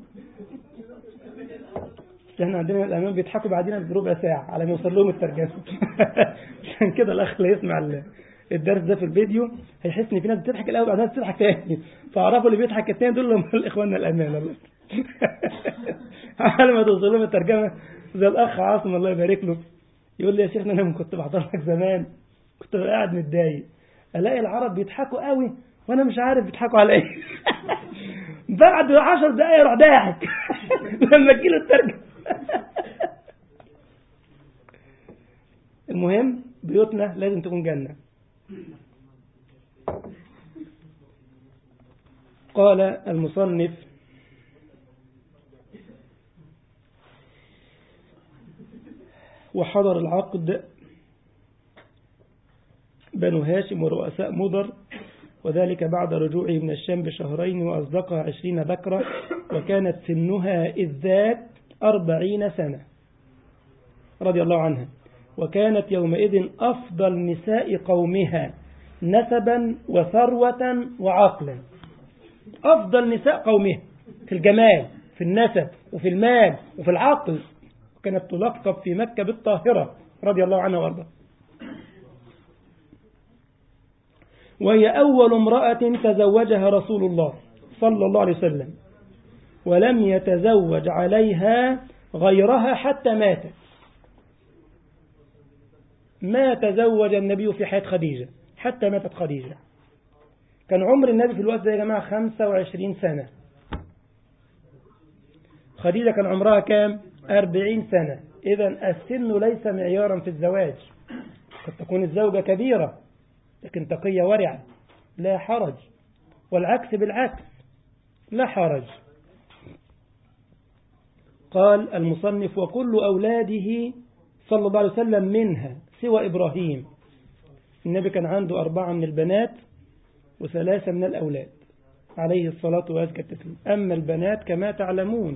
احنا عندنا الالمان بيضحكوا بعدين بربع ساعه على ما يوصل لهم الترجمه. عشان كده الاخ اللي يسمع الدرس ده في الفيديو هيحس ان في ناس بتضحك الاول بعدين بتضحك تاني، فاعرفوا اللي بيضحك التاني دول هم الاخوان الالمان. الله على ما توصل لهم الترجمه. زي الاخ عاصم الله يبارك له يقول لي يا شيخنا انا كنت بحضر لك زمان كنت قاعد متضايق الاقي العرب بيضحكوا قوي وانا مش عارف بيضحكوا على ايه. بعد عشر دقايق اروح ضاحك لما تجيله الترجمه. المهم بيوتنا لازم تكون جنة. قال المصنف وحضر العقد بنو هاشم ورؤساء مضر وذلك بعد رجوعه من الشام بشهرين وأصدقها عشرين بكرة وكانت سنها إذ ذاك أربعين سنة رضي الله عنها وكانت يومئذ أفضل نساء قومها نسبا وثروة وعقلا. أفضل نساء قومها في الجمال في النسب وفي المال وفي العقل. وكانت تلقب في مكة بالطاهرة رضي الله عنها وارضاها. وهي أول امرأة تزوجها رسول الله صلى الله عليه وسلم ولم يتزوج عليها غيرها حتى ماتت. ما تزوج النبي في حياة خديجة حتى ماتت خديجة. كان عمر النبي في الوقت ده يا جماعة خمسة وعشرين سنة. خديجة كان عمرها كام؟ أربعين سنة. إذن السن ليس معيارا في الزواج. قد تكون الزوجة كبيرة لكن تقية ورعة لا حرج، والعكس بالعكس لا حرج. قال المصنف وكل أولاده صلى الله عليه وسلم منها سوى إبراهيم. النبي كان عنده أربعة من البنات وثلاثة من الأولاد عليه الصلاة والسلام. أما البنات كما تعلمون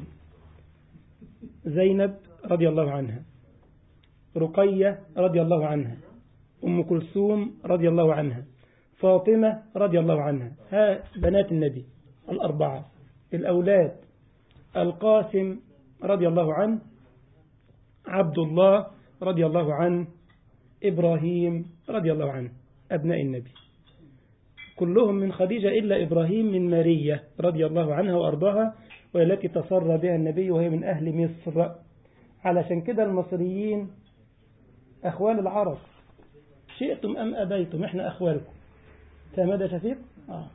زينب رضي الله عنها، رقية رضي الله عنها، أم كلثوم رضي الله عنها، فاطمة رضي الله عنها. ها بنات النبي الأربعة. الأولاد القاسم رضي الله عنه، عبد الله رضي الله عنه، إبراهيم رضي الله عنه. أبناء النبي كلهم من خديجة إلا إبراهيم من مارية رضي الله عنها وأرضاها والتي تصر بها النبي وهي من أهل مصر. علشان كده المصريين أخوال العرب شئتم أم أبيتم إحنا أخوالكم. فماذا شفيق؟ آه.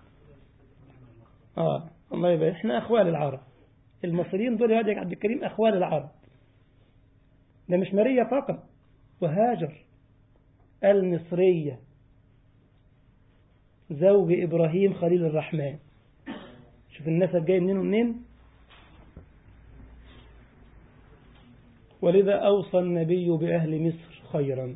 آه الله يبارك. إحنا أخوال العرب. المصريين دول يا عبد الكريم أخوال العرب. ده مش مارية فقط، وهاجر المصرية زوج إبراهيم خليل الرحمن. شوف النسب جاي منين ومنين. ولذا أوصى النبي بأهل مصر خيرا.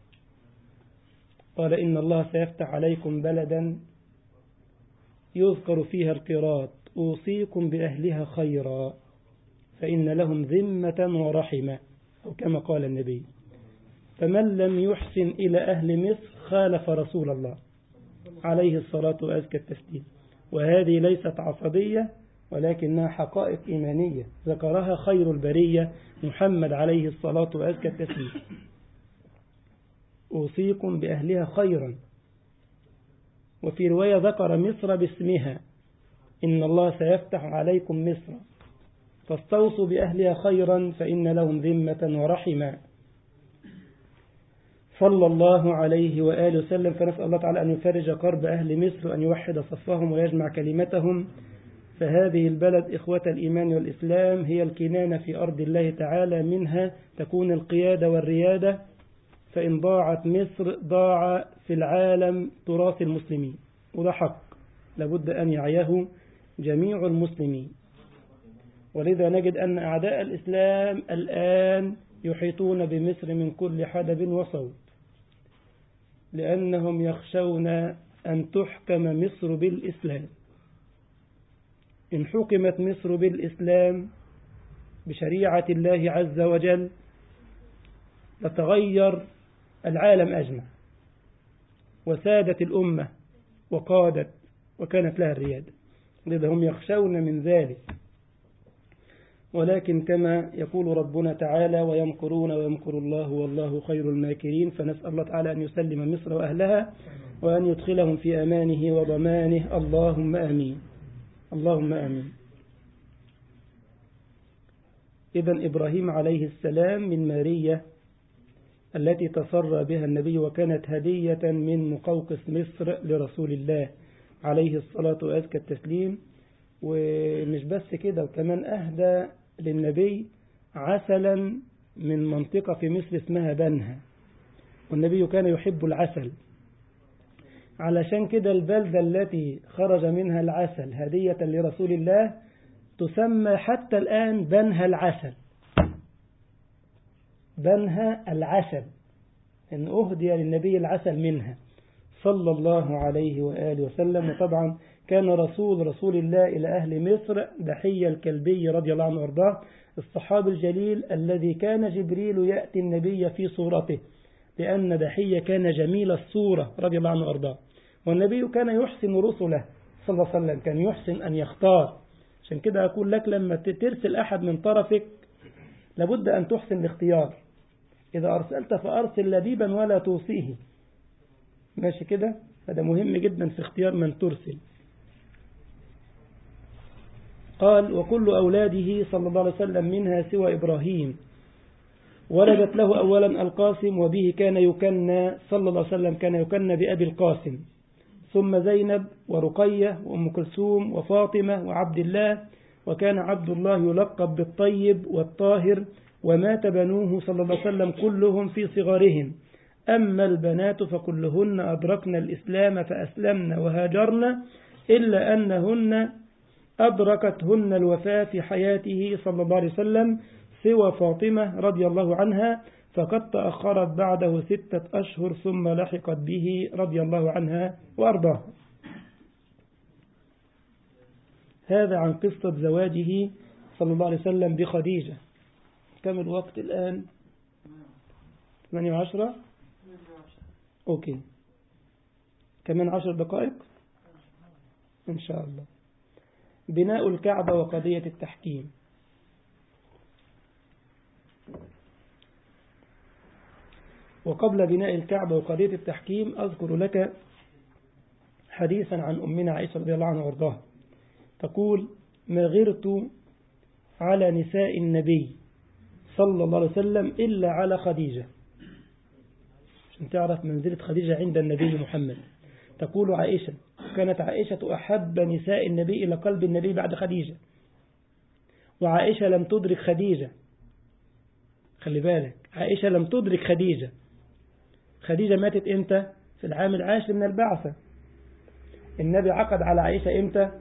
قال إن الله سيفتح عليكم بلدا يذكر فيها القراط أوصيكم بأهلها خيرا فإن لهم ذمة ورحمة أو كما قال النبي. فمن لم يحسن إلى أهل مصر خالف رسول الله عليه الصلاة وأزكى التسليم. وهذه ليست عصبية ولكنها حقائق إيمانية ذكرها خير البرية محمد عليه الصلاة وأزكى التسليم. أوصيكم بأهلها خيرا. وفي رواية ذكر مصر باسمها، إن الله سيفتح عليكم مصر فاستوصوا بأهلها خيرا فإن لهم ذمة ورحما. صلى الله عليه وآله وسلم. فنسأل الله تعالى أن يفرج كرب أهل مصر وأن يوحد صفهم ويجمع كلمتهم. فهذه البلد إخوة الإيمان والإسلام هي الكنانة في أرض الله تعالى، منها تكون القيادة والريادة. فإن ضاعت مصر ضاع في العالم تراث المسلمين، وده حق لابد أن يعيه جميع المسلمين. ولذا نجد أن أعداء الإسلام الآن يحيطون بمصر من كل حدب وصوت، لأنهم يخشون أن تحكم مصر بالإسلام. إن حكمت مصر بالإسلام بشريعة الله عز وجل لتغير العالم أجمع، وسادت الأمة وقادت وكانت لها الريادة. لذا هم يخشون من ذلك. ولكن كما يقول ربنا تعالى ويمكرون ويمكر الله والله خير الماكرين. فنسأل الله تعالى أن يسلم مصر وأهلها وأن يدخلهم في أمانه وضمانه. اللهم آمين، اللهم آمين. إذن إبراهيم عليه السلام من مارية التي تصرى بها النبي، وكانت هدية من مقوقس مصر لرسول الله عليه الصلاة وأزكى التسليم. ومش بس كده، وكمان أهدى للنبي عسلا من منطقة في مصر اسمها بنها، والنبي كان يحب العسل. علشان كده البلدة التي خرج منها العسل هدية لرسول الله تسمى حتى الآن بنها العسل، بنها العسل، إن أهدي للنبي العسل منها صلى الله عليه وآله وسلم. وطبعا كان رسول رسول الله إلى أهل مصر دحية الكلبي رضي الله عنه وارضاه، الصحابي الجليل الذي كان جبريل يأتي النبي في صورته، لأن دحية كان جميل الصورة رضي الله عنه وارضاه. والنبي كان يحسن رسله صلى الله عليه وسلم، كان يحسن أن يختار. عشان كده أقول لك لما ترسل أحد من طرفك لابد أن تحسن الاختيار. إذا أرسلت فأرسل لبيبا ولا توصيه، ماشي كده؟ هذا مهم جدا في اختيار من ترسل. قال وكل أولاده صلى الله عليه وسلم منها سوى إبراهيم ولدت له أولا القاسم، وبه كان يكنى صلى الله عليه وسلم، كان يكنى بأبي القاسم، ثم زينب ورقية وأم كلثوم وفاطمة وعبد الله، وكان عبد الله يلقب بالطيب والطاهر، ومات بنوه صلى الله عليه وسلم كلهم في صغارهم. أما البنات فكلهن أدركن الإسلام فأسلمن وهاجرن، إلا أنهن أدركتهن الوفاة في حياته صلى الله عليه وسلم، سوى فاطمة رضي الله عنها فقد تأخرت بعده ستة أشهر ثم لحقت به رضي الله عنها وأرضاها. هذا عن قصة زواجه صلى الله عليه وسلم بخديجة. كم الوقت الآن؟ ثمانية وعشرة. أوكي، كمان عشر دقائق إن شاء الله. بناء الكعبة وقضية التحكيم. وقبل بناء الكعبة وقضية التحكيم أذكر لك حديثا عن أمنا عائشة رضي الله عنها وارضاها، تقول ما غرت على نساء النبي صلى الله عليه وسلم إلا على خديجة. عشان تعرف منزلة خديجة عند النبي محمد. تقول عائشة كانت عائشة أحب نساء النبي إلى قلب النبي بعد خديجة، وعائشة لم تدرك خديجة. خلي بالك، عائشة لم تدرك خديجة. خديجة ماتت إمتى؟ في العام العاشر من البعثة. النبي عقد على عائشة إمتى؟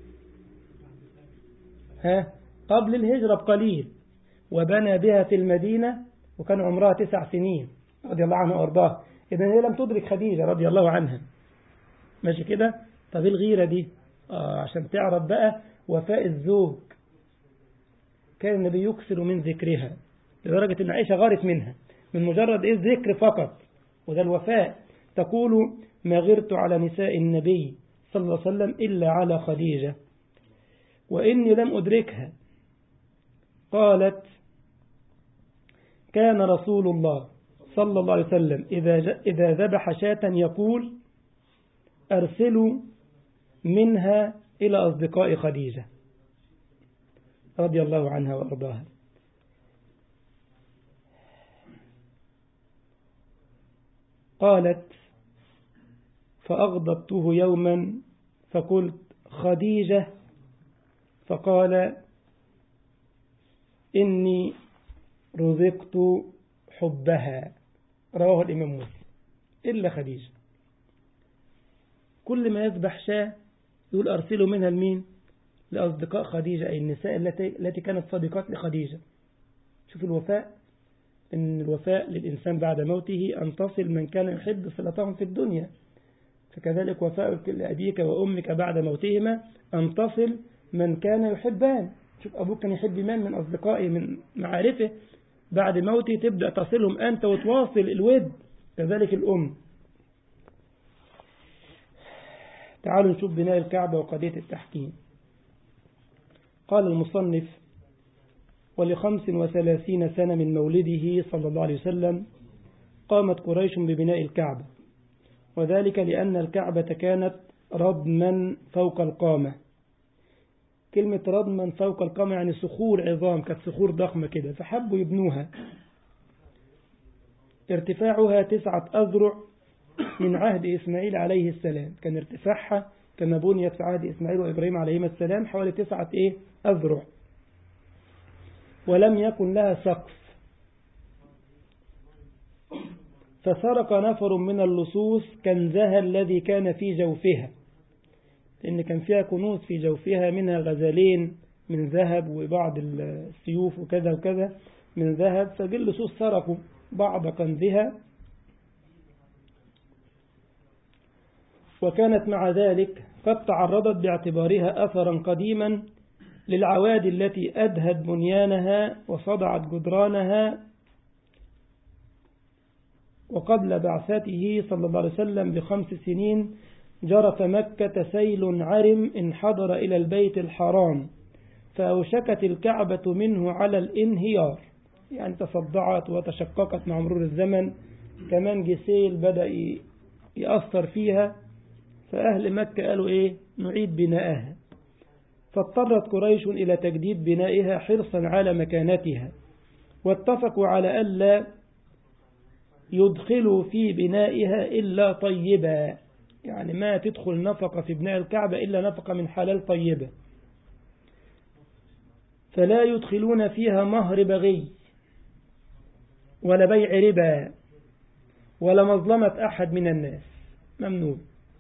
ها؟ قبل الهجرة بقليل، وبنى بها في المدينة وكان عمرها تسع سنين رضي الله عنها وارضاها. إذن هي لم تدرك خديجة رضي الله عنها. ماشي كده؟ طب الغيرة دي آه عشان تعرف بقى وفاء الزوج. كان النبي يكثر من ذكرها لدرجة أن عائشة غارت منها من مجرد إيه ذكر فقط، وده الوفاء. تقول ما غرت على نساء النبي صلى الله عليه وسلم إلا على خديجة وإني لم أدركها. قالت كان رسول الله صلى الله عليه وسلم إذا إذا ذبح شاة يقول أرسلوا منها إلى أصدقاء خديجة رضي الله عنها وأرضاها. قالت فأغضبته يوما فقلت خديجة، فقال إني رزقت حبها. رواه الإمام مسلم. إلا خديجة كل ما يذبح شاة يقول أرسلوا منها لمين؟ لأصدقاء خديجة، أي النساء التي التي كانت صديقات لخديجة. شوف الوفاء، إن الوفاء للإنسان بعد موته أن تصل من كان يحب صلتهم في الدنيا، فكذلك وفاء لأبيك وأمك بعد موتهما أن تصل من كان يحبان. شوف أبوك كان يحب من من أصدقائه من معارفه، بعد موته تبدأ تصلهم أنت وتواصل الود. كذلك الأم. تعالوا نشوف بناء الكعبة وقضية التحكيم. قال المصنف ولخمس وثلاثين سنة من مولده صلى الله عليه وسلم قامت قريش ببناء الكعبة، وذلك لأن الكعبة كانت ردما فوق القامة. كلمة ردما فوق القامة يعني صخور عظام، كانت صخور ضخمة كده، فحبوا يبنوها. ارتفاعها تسعة أذرع من عهد إسماعيل عليه السلام، كان ارتفاعها كما بنيت في عهد إسماعيل وإبراهيم عليهما السلام حوالي تسعة إيه أذرع، ولم يكن لها سقف. فسرق نفر من اللصوص كنزها الذي كان في جوفها، لأن كان فيها كنوز في جوفها، منها غزالين من ذهب وبعض السيوف وكذا وكذا من ذهب. فجل اللصوص سرقوا بعض كنزها، وكانت مع ذلك قد تعرضت باعتبارها أثرا قديما للعوادي التي أدهت بنيانها وصدعت جدرانها. وقبل بعثته صلى الله عليه وسلم بخمس سنين جرف مكة سيل عرم انحدر إلى البيت الحرام، فأوشكت الكعبة منه على الانهيار، يعني تصدعت وتشققت مع مرور الزمن. كمان جسيل بدأ يأثر فيها، فأهل مكة قالوا إيه نعيد بناءها. فاضطرت قريش إلى تجديد بنائها حرصا على مكانتها، واتفقوا على ألا يدخلوا في بنائها إلا طيبا، يعني ما تدخل نفقة في بناء الكعبة إلا نفقة من حلال طيبة، فلا يدخلون فيها مهر بغي ولا بيع ربا ولا مظلمة أحد من الناس، ممنوع.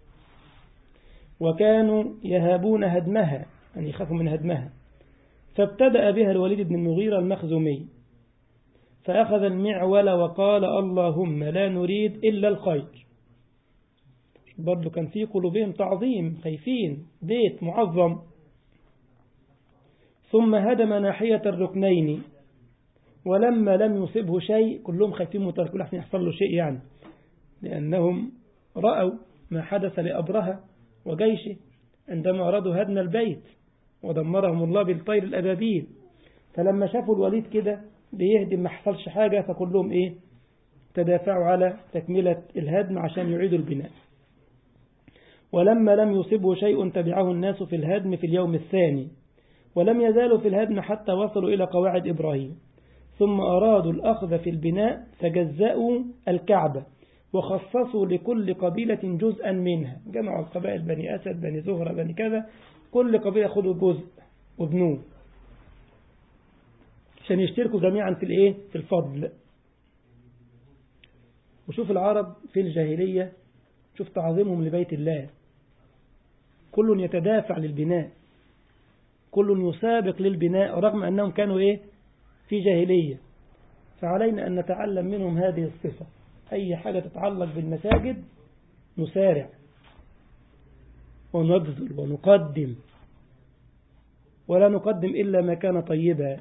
وكانوا يهابون هدمها، يعني يخافوا من هدمها. فابتدأ بها الوليد بن المغيرة المخزومي، فأخذ المعول وقال اللهم لا نريد إلا الخير. برضو كان في قلوبهم تعظيم، خايفين بيت معظم. ثم هدم ناحية الركنين، ولما لم يصبه شيء، كلهم خايفين متركوا لحسن يحصل له شيء يعني، لأنهم رأوا ما حدث لأبرهة وجيشه عندما أرادوا هدم البيت ودمرهم الله بالطير الأبابيل. فلما شافوا الوليد كده بيهدم ما حصلش حاجة، فكلهم إيه تدافعوا على تكملة الهدم عشان يعيدوا البناء. ولما لم يصبه شيء تبعه الناس في الهدم في اليوم الثاني، ولم يزالوا في الهدم حتى وصلوا إلى قواعد إبراهيم. ثم أرادوا الأخذ في البناء فجزأوا الكعبة وخصصوا لكل قبيلة جزءا منها، جمعوا القبائل بني أسد بني زهرة بني كذا، كل قبيلة خذوا جزء وابنوه عشان يشتركوا جميعا في الايه في الفضل. وشوف العرب في الجاهلية، شوف تعظيمهم لبيت الله، كل يتدافع للبناء، كل يسابق للبناء رغم أنهم كانوا ايه في جاهلية. فعلينا أن نتعلم منهم هذه الصفة، أي حاجة تتعلق بالمساجد نسارع ونبذل ونقدم، ولا نقدم إلا ما كان طيبا.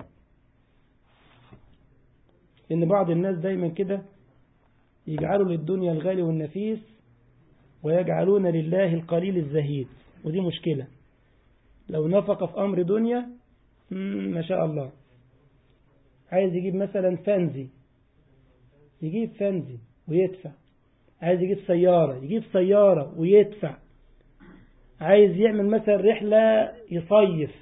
إن بعض الناس دايما كده يجعلوا للدنيا الغالي والنفيس ويجعلون لله القليل الزهيد، ودي مشكلة. لو نفق في أمر دنيا ما شاء الله، عايز يجيب مثلا فانزي يجيب فانزي ويدفع، عايز يجيب سيارة يجيب سيارة ويدفع، عايز يعمل مثلا رحلة يصيف،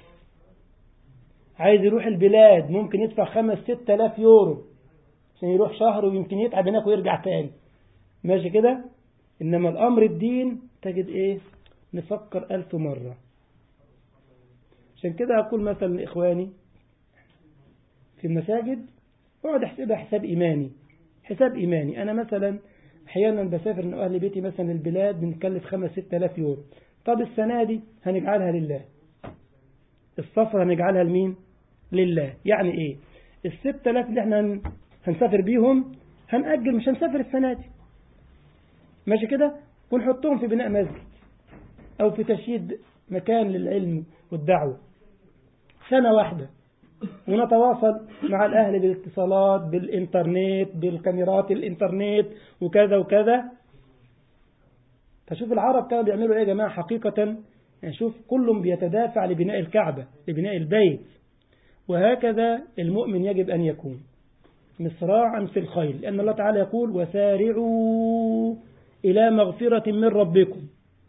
عايز يروح البلاد ممكن يدفع خمس ست آلاف يورو عشان يروح شهر ويمكن يتعب هناك ويرجع تاني، ماشي كده. إنما الأمر الدين تجد إيه؟ نفكر ألف مرة. عشان كده أقول مثلا لإخواني في المساجد اقعد احسبها حساب إيماني، حساب إيماني. أنا مثلا أحيانا بسافر من أهل بيتي مثلا البلاد بنكلف خمس ست آلاف يورو، طب السنة دي هنجعلها لله، السفر هنجعلها لمين؟ لله. يعني إيه؟ الست آلاف اللي احنا هنسافر بيهم هنأجل، مش هنسافر السنة دي، ماشي كده، ونحطهم في بناء مسجد أو في تشييد مكان للعلم والدعوة سنة واحدة، ونتواصل مع الأهل بالاتصالات بالإنترنت بالكاميرات الإنترنت وكذا وكذا. فشوف العرب كانوا بيعملوا إيه يا جماعة حقيقة، يعني شوف كلهم بيتدافع لبناء الكعبة لبناء البيت. وهكذا المؤمن يجب أن يكون مسراعا في الخير، لأن الله تعالى يقول وسارعوا إلى مغفرة من ربكم.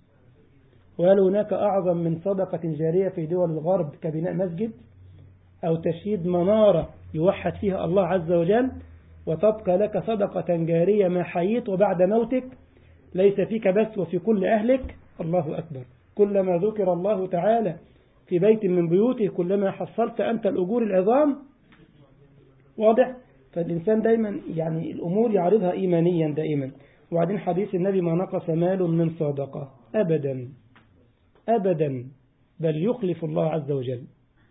وهل هناك أعظم من صدقة جارية في دول الغرب كبناء مسجد أو تشييد منارة يوحد فيها الله عز وجل وتبقى لك صدقة جارية ما حييت وبعد موتك، ليس فيك بس وفي كل أهلك؟ الله أكبر. كلما ذكر الله تعالى في بيت من بيوته كلما حصلت أنت الأجور العظام. واضح؟ فالإنسان دايما يعني الأمور يعرضها إيمانيا دائما. وبعدين حديث النبي ما نقص مال من صدقة أبدا أبدا، بل يخلف الله عز وجل.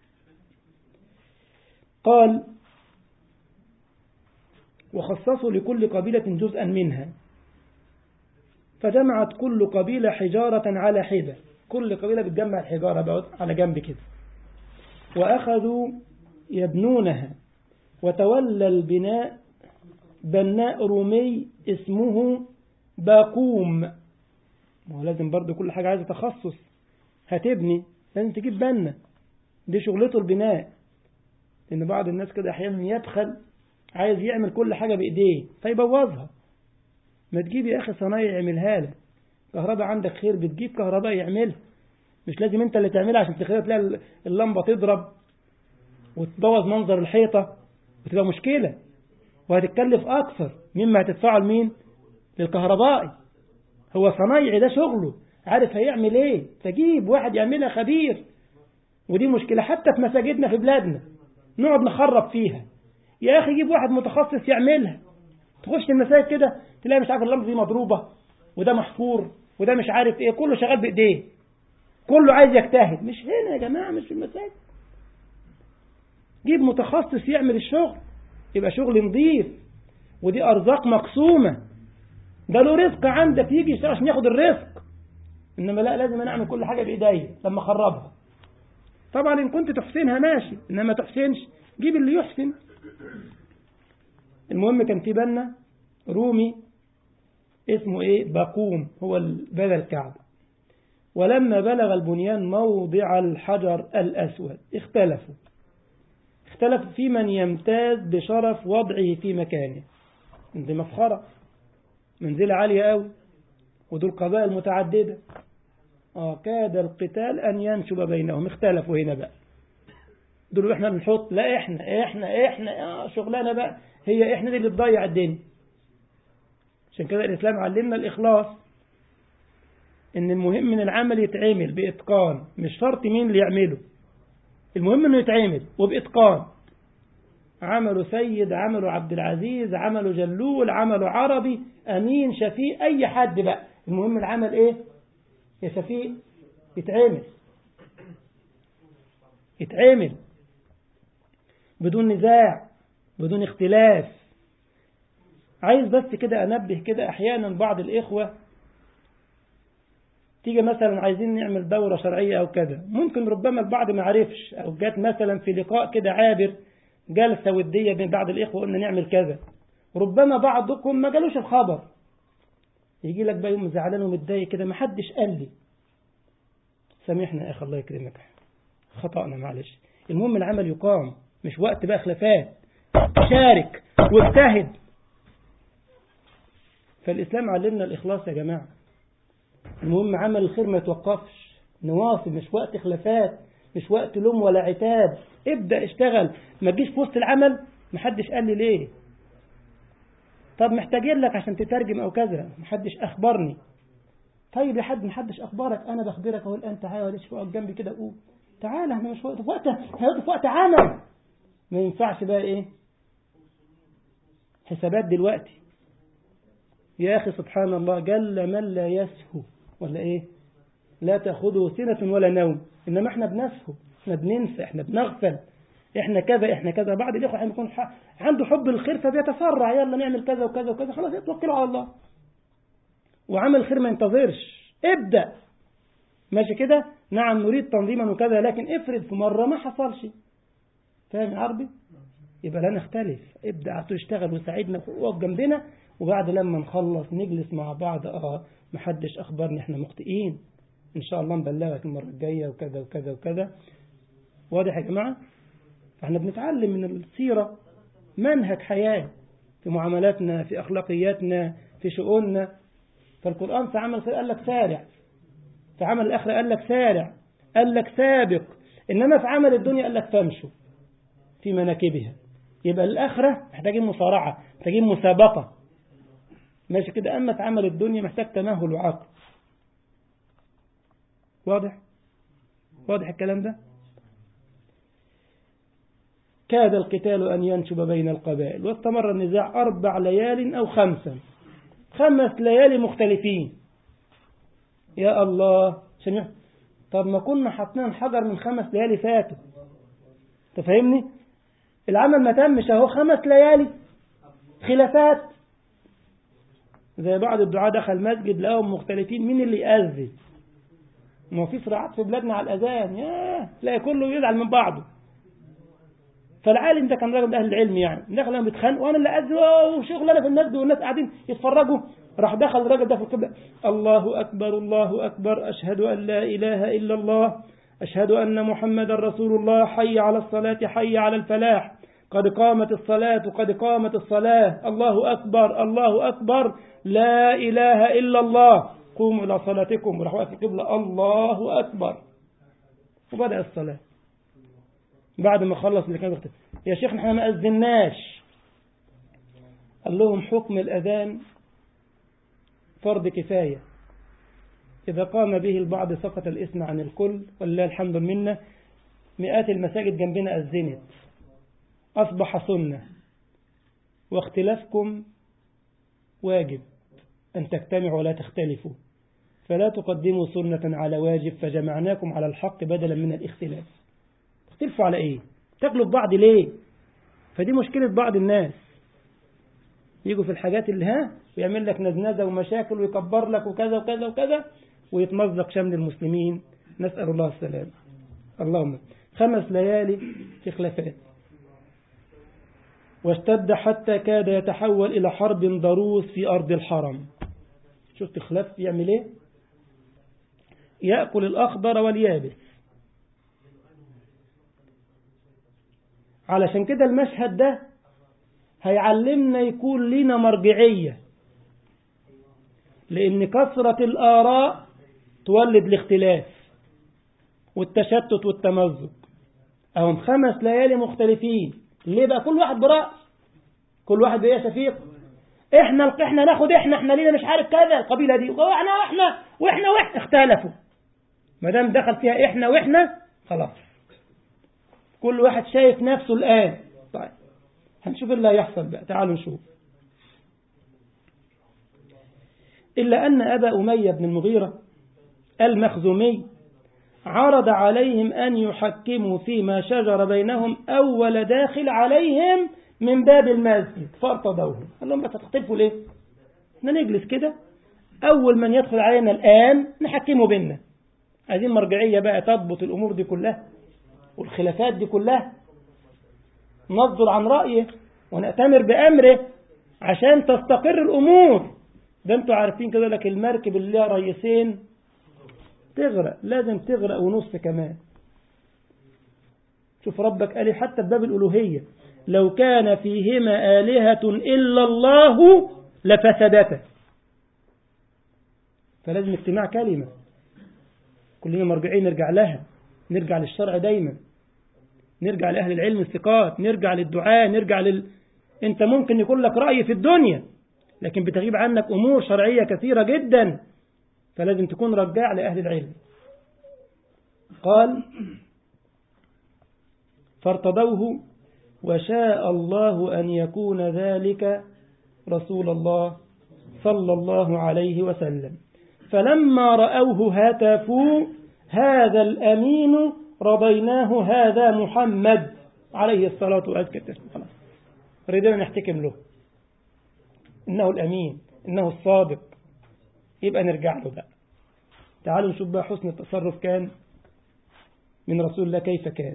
قال وخصصوا لكل قبيلة جزءا منها، فجمعت كل قبيلة حجارة على حدة، كل قبيلة بتجمع الحجارة على جنب كده، وأخذوا يبنونها، وتولى البناء بناء رومي اسمه باقوم. ما لازم برضو كل حاجة عايزة تخصص، هتبني لازم تجيب بنا، دي شغلته البناء. لأن بعض الناس كده أحيانا يدخل عايز يعمل كل حاجة بإيديه فيبوظها. ما تجيب يا أخي صنايعي يعملها لك، كهرباء عندك خير بتجيب كهرباء يعملها، مش لازم أنت اللي تعملها عشان تخير تلاقي اللمبة تضرب وتبوظ منظر الحيطة وتبقى مشكلة وهتتكلف أكثر مما هتدفعه لمين؟ للكهربائي. هو صنايعي ده شغله عارف هيعمل ايه، تجيب واحد يعملها خبير. ودي مشكلة حتى في مساجدنا في بلادنا نقعد نخرب فيها. يا أخي جيب واحد متخصص يعملها. تخش المساجد كده تلاقي مش عارف اللمبة دي مضروبة وده محفور وده مش عارف ايه، كله شغال بإيديه، كله عايز يجتهد. مش هنا يا جماعة، مش في المساجد. جيب متخصص يعمل الشغل يبقى شغل نظيف، ودي أرزاق مقسومة، ده له رزق عندك يجي يشتغل عشان ياخد الرزق. إنما لا، لازم أنا أعمل كل حاجة بإيدي لما أخربها. طبعا إن كنت تحسنها ماشي، إنما تحسنش جيب اللي يحسن. المهم كان في بنا رومي اسمه إيه باقوم، هو بنى الكعبة. ولما بلغ البنيان موضع الحجر الأسود اختلفوا اختلف في من يمتاز بشرف وضعه في مكانه. دي مفخرة، منزلة عالية قوي، ودول قبائل متعددة. آه كاد القتال أن ينشب بينهم. اختلفوا هنا بقى، دول احنا بنحط، لا احنا احنا احنا آه شغلانة بقى، هي احنا دي اللي تضيع الدنيا. عشان كده الإسلام علمنا الإخلاص، إن المهم من العمل يتعمل بإتقان، مش شرط مين اللي يعمله، المهم إنه يتعمل وبإتقان. عمله سيد، عمله عبد العزيز، عمله جلول، عمله عربي، أمين، شفيق، أي حد بقى، المهم العمل إيه يا شفيق؟ يتعمل يتعمل بدون نزاع بدون اختلاف. عايز بس كده أنبه كده، أحيانا بعض الإخوة تيجي مثلا عايزين نعمل دورة شرعية أو كذا، ممكن ربما البعض ما عرفش، أو جات مثلا في لقاء كده عابر جلسة ودية بين بعض الإخوة قلنا نعمل كذا، ربما بعضكم ما جالوش الخبر يجي لك بقى يوم زعلان ومتضايق كده، ما حدش قال لي سامحنا يا أخي الله يكرمك خطأنا معلش. المهم العمل يقام، مش وقت بقى خلافات. شارك واجتهد. فالإسلام علمنا الإخلاص يا جماعة. المهم عمل الخير ما يتوقفش، نواصل، مش وقت خلافات، مش وقت لوم ولا عتاب. ابدأ اشتغل، ما تجيش في وسط العمل محدش قال لي ليه، طب محتاجين لك عشان تترجم أو كذا محدش أخبرني. طيب يا حد محدش أخبارك، أنا بخبرك أهو الآن، تعالى ليش فوق جنبي كده قول تعالى، احنا مش وقت وقت احنا في وقت عمل. ما ينفعش بقى إيه حسابات دلوقتي. يا أخي سبحان الله، جل من لا يسهو ولا إيه، لا تأخذه سنة ولا نوم، إنما إحنا بنسهو، إحنا بننسى، إحنا بنغفل، إحنا كذا إحنا كذا. بعض الإخوة إحنا يكون عنده حب الخير فبيتسرع، يلا نعمل كذا وكذا وكذا، خلاص يتوكلوا على الله. وعمل الخير ما ينتظرش، ابدأ ماشي كده. نعم نريد تنظيما وكذا، لكن افرض في مرة ما حصلش، فاهم عربي؟ يبقى لا نختلف، ابدأ تشتغل وساعدنا وقف جنبنا، وبعد لما نخلص نجلس مع بعض. اه محدش أخبرني، احنا مخطئين، إن شاء الله نبلغك المرة الجاية وكذا وكذا وكذا. واضح يا جماعة؟ احنا بنتعلم من السيرة منهج حياة في معاملاتنا، في أخلاقياتنا، في شؤوننا. فالقرآن في عمل الخير قال لك سارع، في عمل الآخرة قال لك سارع، قال لك سابق، إنما في عمل الدنيا قال لك فامشوا في مناكبها. يبقى الآخرة محتاجين مصارعة، محتاجين مسابقة، ماشي كده. أما في عمل الدنيا محتاج تمهل وعقل. واضح؟ واضح الكلام ده؟ كاد القتال أن ينشب بين القبائل، واستمر النزاع أربع ليال أو خمسا، خمس ليالي مختلفين. يا الله سمع. طب ما كنا حطنا الحجر من خمس ليالي فاتوا، تفهمني؟ العمل ما تمش اهو، خمس ليالي خلافات. زي بعض الدعاء دخل مسجد لقاهم مختلفين مين اللي يأذن. ما في صراعات في بلادنا على الأذان، ياه تلاقي كله يزعل من بعضه. فالعالم ده كان راجل من أهل العلم يعني، دخل لما بيتخانقوا وانا اللي أذن وشغل انا في المسجد والناس قاعدين يتفرجوا. راح دخل الراجل ده في القبلة، الله أكبر الله أكبر، أشهد أن لا إله إلا الله، أشهد أن محمد رسول الله، حي على الصلاة حي على الفلاح، قد قامت الصلاة قد قامت الصلاة، الله أكبر الله أكبر، لا إله إلا الله، قوموا إلى صلاتكم. وراح واقف في القبلة الله أكبر، وبدأ الصلاة. بعد ما خلص اللي كان بيختار، يا شيخ احنا ما أذناش. قال لهم حكم الأذان فرض كفاية، إذا قام به البعض سقط الإثم عن الكل، ولله الحمد منا. مئات المساجد جنبنا أذنت، أصبح سنة، واختلافكم واجب، أن تجتمعوا ولا تختلفوا، فلا تقدموا سنة على واجب، فجمعناكم على الحق بدلا من الاختلاف. تختلفوا على إيه؟ تاكلوا ببعض ليه؟ فدي مشكلة بعض الناس، يجوا في الحاجات اللي ها ويعمل لك نزنزة ومشاكل ويكبر لك وكذا وكذا وكذا، ويتمزق شمل المسلمين، نسأل الله السلام. اللهم خمس ليالي في خلافات، واشتد حتى كاد يتحول إلى حرب ضروس في أرض الحرم. شفت خلاف يعمل إيه؟ يأكل الأخضر واليابس. علشان كده المشهد ده هيعلمنا يكون لنا مرجعية، لأن كثرة الآراء تولد الاختلاف والتشتت والتمزق. أهم خمس ليالي مختلفين، ليه بقى؟ كل واحد برأي، كل واحد بإيه شفيق، إحنا إحنا ناخد إحنا إحنا لينا مش عارف كذا القبيلة دي، وإحنا وإحنا وإحنا وإحنا اختلفوا. ما دام دخل فيها إحنا وإحنا خلاص، كل واحد شايف نفسه الآن. طيب هنشوف اللي هيحصل بقى، تعالوا نشوف. إلا أن أبا أمية بن المغيرة المخزومي عرض عليهم أن يحكموا فيما شجر بينهم أول داخل عليهم من باب المسجد، فارتضوهم. قال لهم بس تختلفوا ليه؟ احنا نجلس كده، أول من يدخل علينا الآن نحكمه بيننا. عايزين مرجعية بقى تضبط الأمور دي كلها والخلافات دي كلها، نصدر عن رأيه ونأتمر بأمره عشان تستقر الأمور. ده انتوا عارفين كده لك المركب اللي لها رئيسين تغرق، لازم تغرق ونص كمان. شوف ربك قال حتى بباب الألوهية لو كان فيهما آلهة إلا الله لفسدتا. فلازم اجتماع كلمة، كلنا مرجعين نرجع لها، نرجع للشرع دايما، نرجع لأهل العلم الثقات، نرجع للدعاء، نرجع لل... انت ممكن يكون لك رأي في الدنيا لكن بتغيب عنك أمور شرعية كثيرة جدا، فلازم تكون رجاع لأهل العلم. قال فارتضوه وشاء الله أن يكون ذلك رسول الله صلى الله عليه وسلم، فلما رأوه هتفوا هذا الأمين رضيناه هذا محمد عليه الصلاة والسلام. خلاص ردنا نحتكم له، إنه الأمين، إنه الصادق، يبقى نرجع له بقى. تعالوا نشوف بقى حسن التصرف كان من رسول الله كيف كان.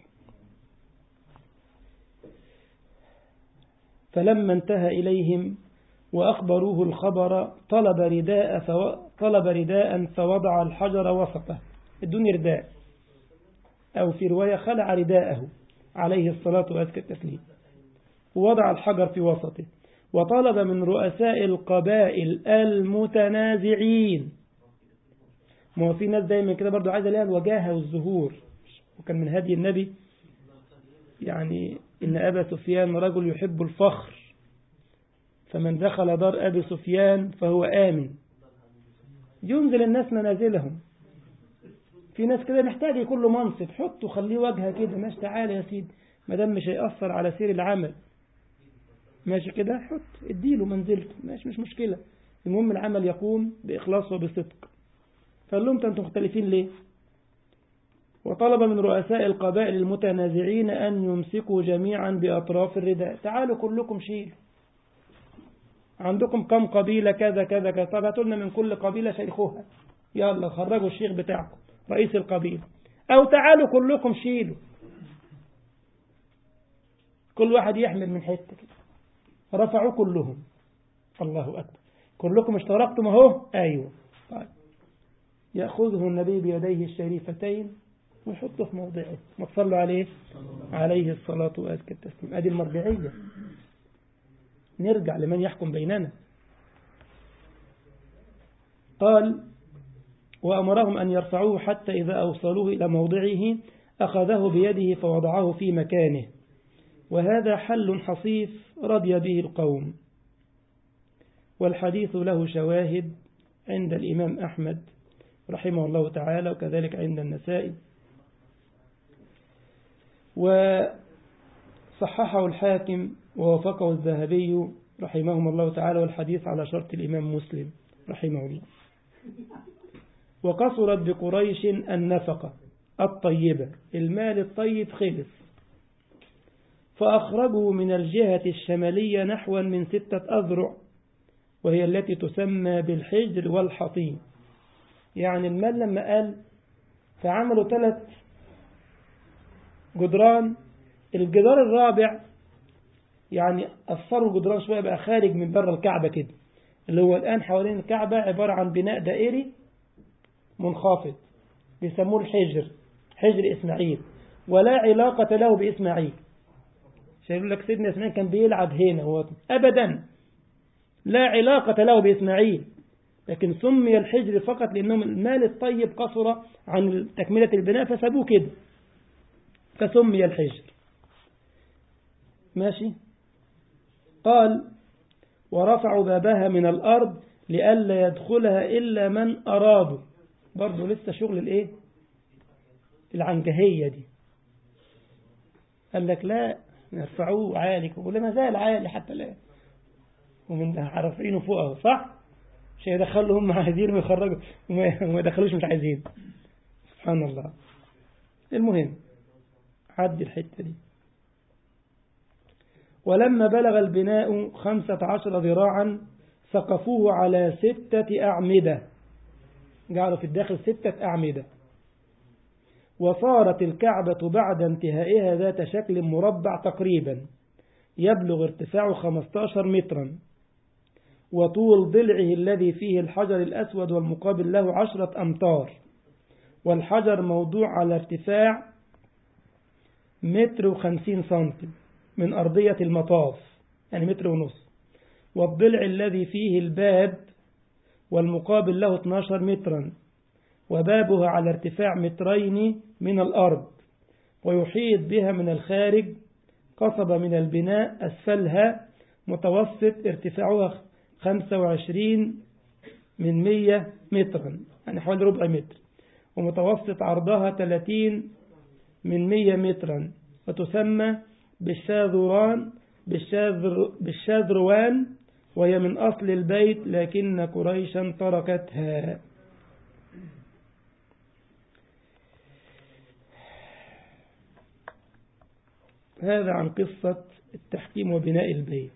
فلما انتهى إليهم وأخبروه الخبر طلب رداء فو... طلب رداء فوضع الحجر وسطه، الدنيا رداء، أو في رواية خلع رداءه عليه الصلاة والسلام ووضع الحجر في وسطه، وطلب من رؤساء القبائل المتنازعين. ما هو في ناس دايما كده برضو عايزة لها الوجاهة والظهور، وكان من هدي النبي يعني إن أبا سفيان رجل يحب الفخر، فمن دخل دار أبي سفيان فهو آمن، ينزل الناس منازلهم. في ناس كده محتاج يكون له منصب، حطه خليه وجهه كده، ماشي تعالى يا سيدي، ما دام مش هيأثر على سير العمل، ماشي كده حط اديله منزلته، ماشي مش مشكلة، المهم العمل يقوم بإخلاص وبصدق. فقال لهم انتم مختلفين ليه؟ وطلب من رؤساء القبائل المتنازعين أن يمسكوا جميعا بأطراف الرداء، تعالوا كلكم شيل، عندكم كم قبيلة كذا كذا كذا، طب هاتوا لنا من كل قبيلة شيخوها، يلا خرجوا الشيخ بتاعكم رئيس القبيلة، أو تعالوا كلكم شيلوا، كل واحد يحمل من حتة كده، رفعوا كلهم. الله أكبر، كلكم اشتركتم اهو، أيوة. طيب يأخذه النبي بيديه الشريفتين ويحطه في موضعه، ما تصلوا عليه عليه الصلاة والسلام. أدي المرجعية، نرجع لمن يحكم بيننا. قال وأمرهم أن يرفعوه حتى إذا أوصلوه إلى موضعه أخذه بيده فوضعه في مكانه، وهذا حل حصيف رضي به القوم. والحديث له شواهد عند الإمام أحمد رحمه الله تعالى، وكذلك عند النسائي، وصححه الحاكم ووافقه الذهبي رحمهم الله تعالى، والحديث على شرط الإمام مسلم رحمه الله. وقصرت بقريش النفقة الطيبة، المال الطيب خلص، فأخرجوا من الجهة الشمالية نحو من ستة أذرع، وهي التي تسمى بالحجر والحطيم. يعني المال لما قال فعملوا ثلاث جدران، الجدار الرابع يعني أثروا الجدران شوية بقى خارج من بره الكعبة كده، اللي هو الآن حوالين الكعبة عبارة عن بناء دائري منخفض بيسموه الحجر، حجر إسماعيل، ولا علاقة له بإسماعيل. شايفوا لك سيدنا إسماعيل كان بيلعب هنا، هو أبدا لا علاقة له بإسماعيل، لكن سمي الحجر فقط لأنهم المال الطيب قصر عن تكملة البناء فسابوه كده، فسمي الحجر. ماشي. قال ورفعوا بابها من الأرض لئلا يدخلها إلا من أرادوا، برضو لسه شغل الإيه العنجهية دي. قال لك لا نرفعوه عالي، ولا ما زال عالي حتى الآن، ومن عارفينه فوقه صح، مش هيدخلوا هم عايزين ويخرجوا وما يدخلوش مش عايزين، سبحان الله. المهم عدي الحتة دي. ولما بلغ البناء خمسة عشر ذراعا سقفوه على ستة أعمدة، جعلوا في الداخل ستة أعمدة، وصارت الكعبة بعد انتهائها ذات شكل مربع تقريبا يبلغ ارتفاعه خمسة عشر مترا، وطول ضلعه الذي فيه الحجر الأسود والمقابل له عشرة أمتار، والحجر موضوع على ارتفاع متر وخمسين سنتي من أرضية المطاف، يعني متر ونص، والضلع الذي فيه الباب والمقابل له اثني عشر مترا، وبابها على ارتفاع مترين من الأرض، ويحيط بها من الخارج قصبة من البناء أسفلها متوسط ارتفاعها خمسة وعشرين من مية مترا، يعني حوالي ربع متر، ومتوسط عرضها ثلاثين من مية مترا، وتسمى بالشاذروان بالشاذر بالشاذروان، وهي من أصل البيت لكن قريشا تركتها. هذا عن قصة التحكيم وبناء البيت.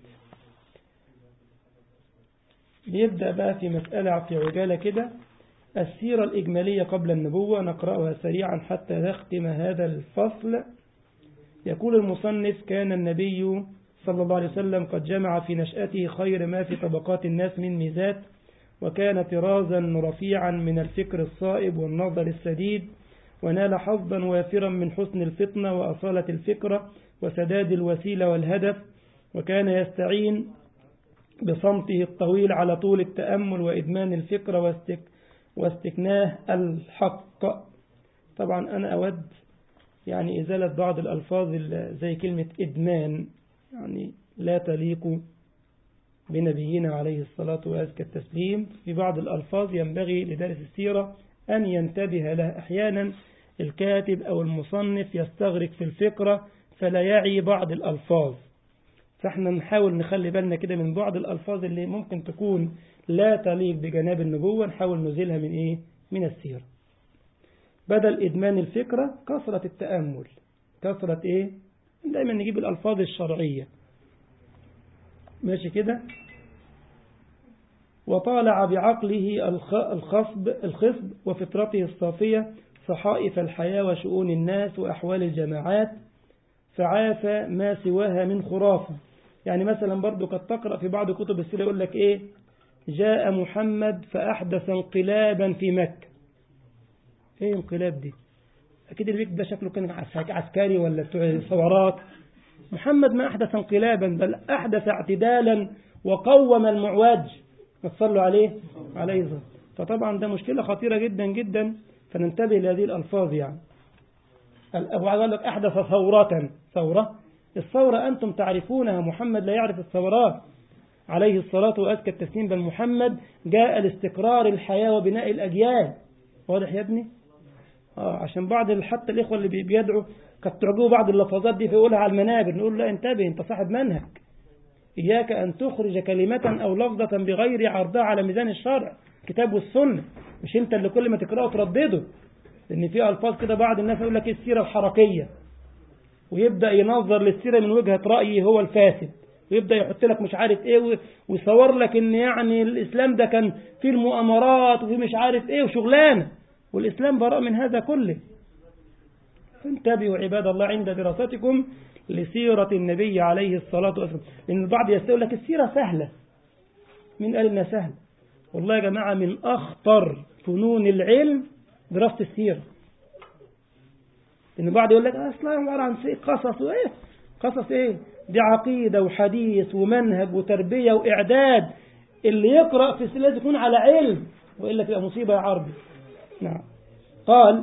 بيبدأ بقى في مسألة في عجالة كده، السيرة الإجمالية قبل النبوة، نقرأها سريعا حتى نختم هذا الفصل. يقول المصنف: كان النبي صلى الله عليه وسلم قد جمع في نشأته خير ما في طبقات الناس من ميزات، وكان طرازا رفيعا من الفكر الصائب والنظر السديد، ونال حظا وافرا من حسن الفطنة وأصالة الفكرة وسداد الوسيلة والهدف، وكان يستعين بصمته الطويل على طول التأمل وإدمان الفكرة واستك واستكناه الحق. طبعا أنا أود يعني إزالة بعض الألفاظ زي كلمة إدمان، يعني لا تليق بنبينا عليه الصلاة وأزكى التسليم. في بعض الألفاظ ينبغي لدارس السيرة أن ينتبه لها. أحيانا الكاتب أو المصنف يستغرق في الفكرة فلا يعي بعض الألفاظ، فإحنا نحاول نخلي بالنا كده من بعض الألفاظ اللي ممكن تكون لا تليق بجناب النبوة، نحاول نزيلها من إيه؟ من السيرة. بدل إدمان الفكرة كثرة التأمل، كثرة إيه؟ دايما نجيب الألفاظ الشرعية، ماشي كده. وطالع بعقله الخصب الخصب وفطرته الصافية صحائف الحياة وشؤون الناس وأحوال الجماعات، فعافى ما سواها من خرافة. يعني مثلا برضو قد تقرأ في بعض كتب السيرة يقول لك إيه؟ جاء محمد فأحدث انقلابا في مكة. إيه انقلاب دي؟ أكيد البيت ده شكله كان عسكري ولا ثورات. محمد ما أحدث انقلابا، بل أحدث اعتدالا وقوم المعوج. نصلوا عليه عليه الصلاة. فطبعا ده مشكلة خطيرة جدا جدا، فننتبه لهذه الألفاظ. يعني أبو عبد الله أحدث ثورة. ثورة الثورة أنتم تعرفونها، محمد لا يعرف الثورات عليه الصلاة وأزكى التسليم، بل محمد جاء لاستقرار الحياة وبناء الأجيال. واضح يا ابني؟ آه عشان بعض حتى الإخوة اللي بيدعوا قد تعجبوا بعض اللفظات دي فيقولها على المنابر، نقول لا انتبه، انت صاحب منهج، إياك أن تخرج كلمة أو لفظة بغير عرضها على ميزان الشرع كتاب والسنة، مش انت اللي كل ما تقرأه تردده. لأن في ألفاظ كده بعض الناس يقول لك السيرة الحركية، ويبدأ ينظر للسيرة من وجهة رأيه هو الفاسد، ويبدأ يحط لك مش عارف ايه، ويصور لك ان يعني الإسلام ده كان فيه المؤامرات وفيه مش عارف ايه وشغلانة، والإسلام براء من هذا كله. فانتبهوا عباد الله عند دراستكم لسيرة النبي عليه الصلاة والسلام، لأن البعض يقول لك السيرة سهلة. من قال إنها سهلة؟ والله يا جماعة من أخطر فنون العلم دراسة السيرة. إن البعض يقول لك أصلا عبارة عن قصص وإيه قصص إيه دي عقيدة وحديث ومنهج وتربية وإعداد. اللي يقرأ في السيرة يكون على علم، وإلا تبقى مصيبة يا عربي. نعم. قال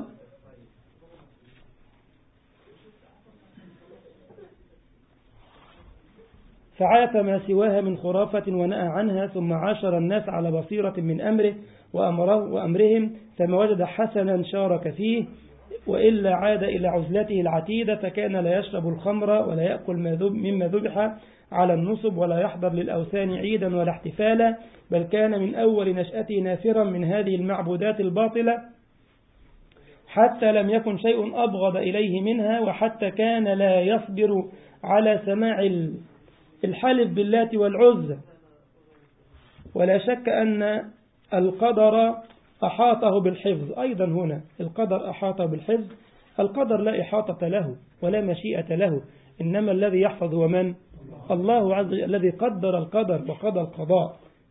فعاف ما سواها من خرافة ونأى عنها، ثم عاشر الناس على بصيرة من أمره وأمره وأمرهم، فما وجد حسنا شارك فيه، وإلا عاد إلى عزلته العتيدة، فكان لا يشرب الخمر ولا يأكل مما ذبح على النصب ولا يحضر للأوثان عيدا ولا احتفالا، بل كان من أول نشأته نافرا من هذه المعبودات الباطلة، حتى لم يكن شيء أبغض إليه منها، وحتى كان لا يصبر على سماع الحلف باللات والعزى. ولا شك أن القدر أحاطه بالحفظ. أيضا هنا القدر أحاطه بالحفظ. القدر لا إحاطة له ولا مشيئة له، إنما الذي يحفظ هو من؟ الله عز وجل، الذي قدر القدر وقضى القضاء.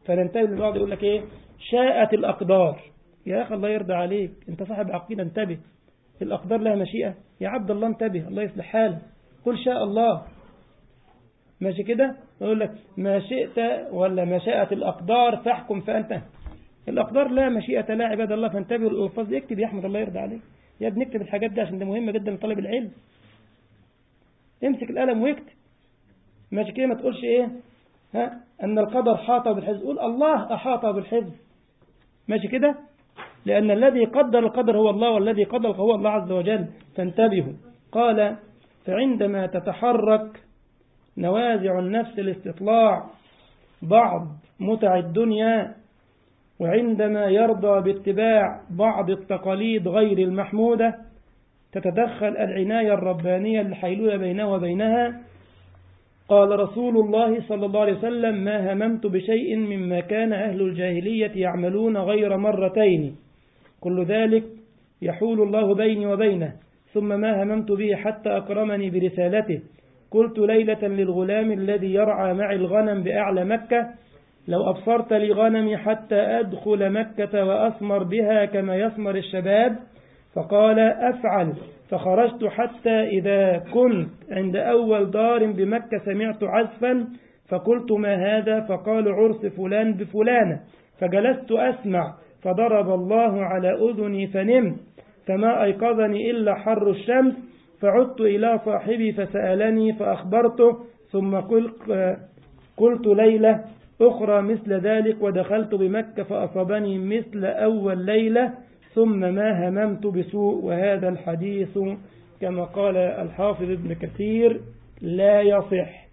فننتبه للبعض يقول لك إيه شاءت الأقدار. يا أخي الله يرضى عليك، أنت صاحب عقيدة، انتبه. الأقدار لها مشيئة يا عبد الله، انتبه، الله يصلح حالك. قل شاء الله، ماشي كده. يقول لك ما شئت ولا ما شاءت الأقدار فاحكم فأنت. الأقدار لا مشيئة لا عباد الله، فانتبه الألفاظ. اكتب يا أحمد الله يرضى عليك يا ابني، اكتب الحاجات دي عشان ده مهمة جدا لطالب العلم. امسك القلم واكتب، ماشي كده. ما تقولش ايه ها أن القدر حاط بالحفظ، قول الله أحاط بالحفظ، ماشي كده. لأن الذي قدر القدر هو الله، والذي قدر هو الله عز وجل. فانتبهوا. قال فعندما تتحرك نوازع النفس لاستطلاع بعض متع الدنيا، وعندما يرضى باتباع بعض التقاليد غير المحمودة، تتدخل العناية الربانية الحيلولة بينه وبينها. قال رسول الله صلى الله عليه وسلم ما هممت بشيء مما كان أهل الجاهلية يعملون غير مرتين، كل ذلك يحول الله بيني وبينه، ثم ما هممت به حتى أكرمني برسالته. قلت ليلة للغلام الذي يرعى معي الغنم بأعلى مكة لو أبصرت لي غنمي حتى أدخل مكة وأثمر بها كما يثمر الشباب. فقال أفعل. فخرجت حتى إذا كنت عند أول دار بمكة سمعت عزفا، فقلت ما هذا؟ فقال عرس فلان بفلانة. فجلست أسمع، فضرب الله على أذني فنمت، فما أيقظني إلا حر الشمس. فعدت إلى صاحبي فسألني فأخبرته، ثم قلت ليلة أخرى مثل ذلك، ودخلت بمكة فأصابني مثل أول ليلة، ثم ما هممت بسوء. وهذا الحديث كما قال الحافظ ابن كثير لا يصح،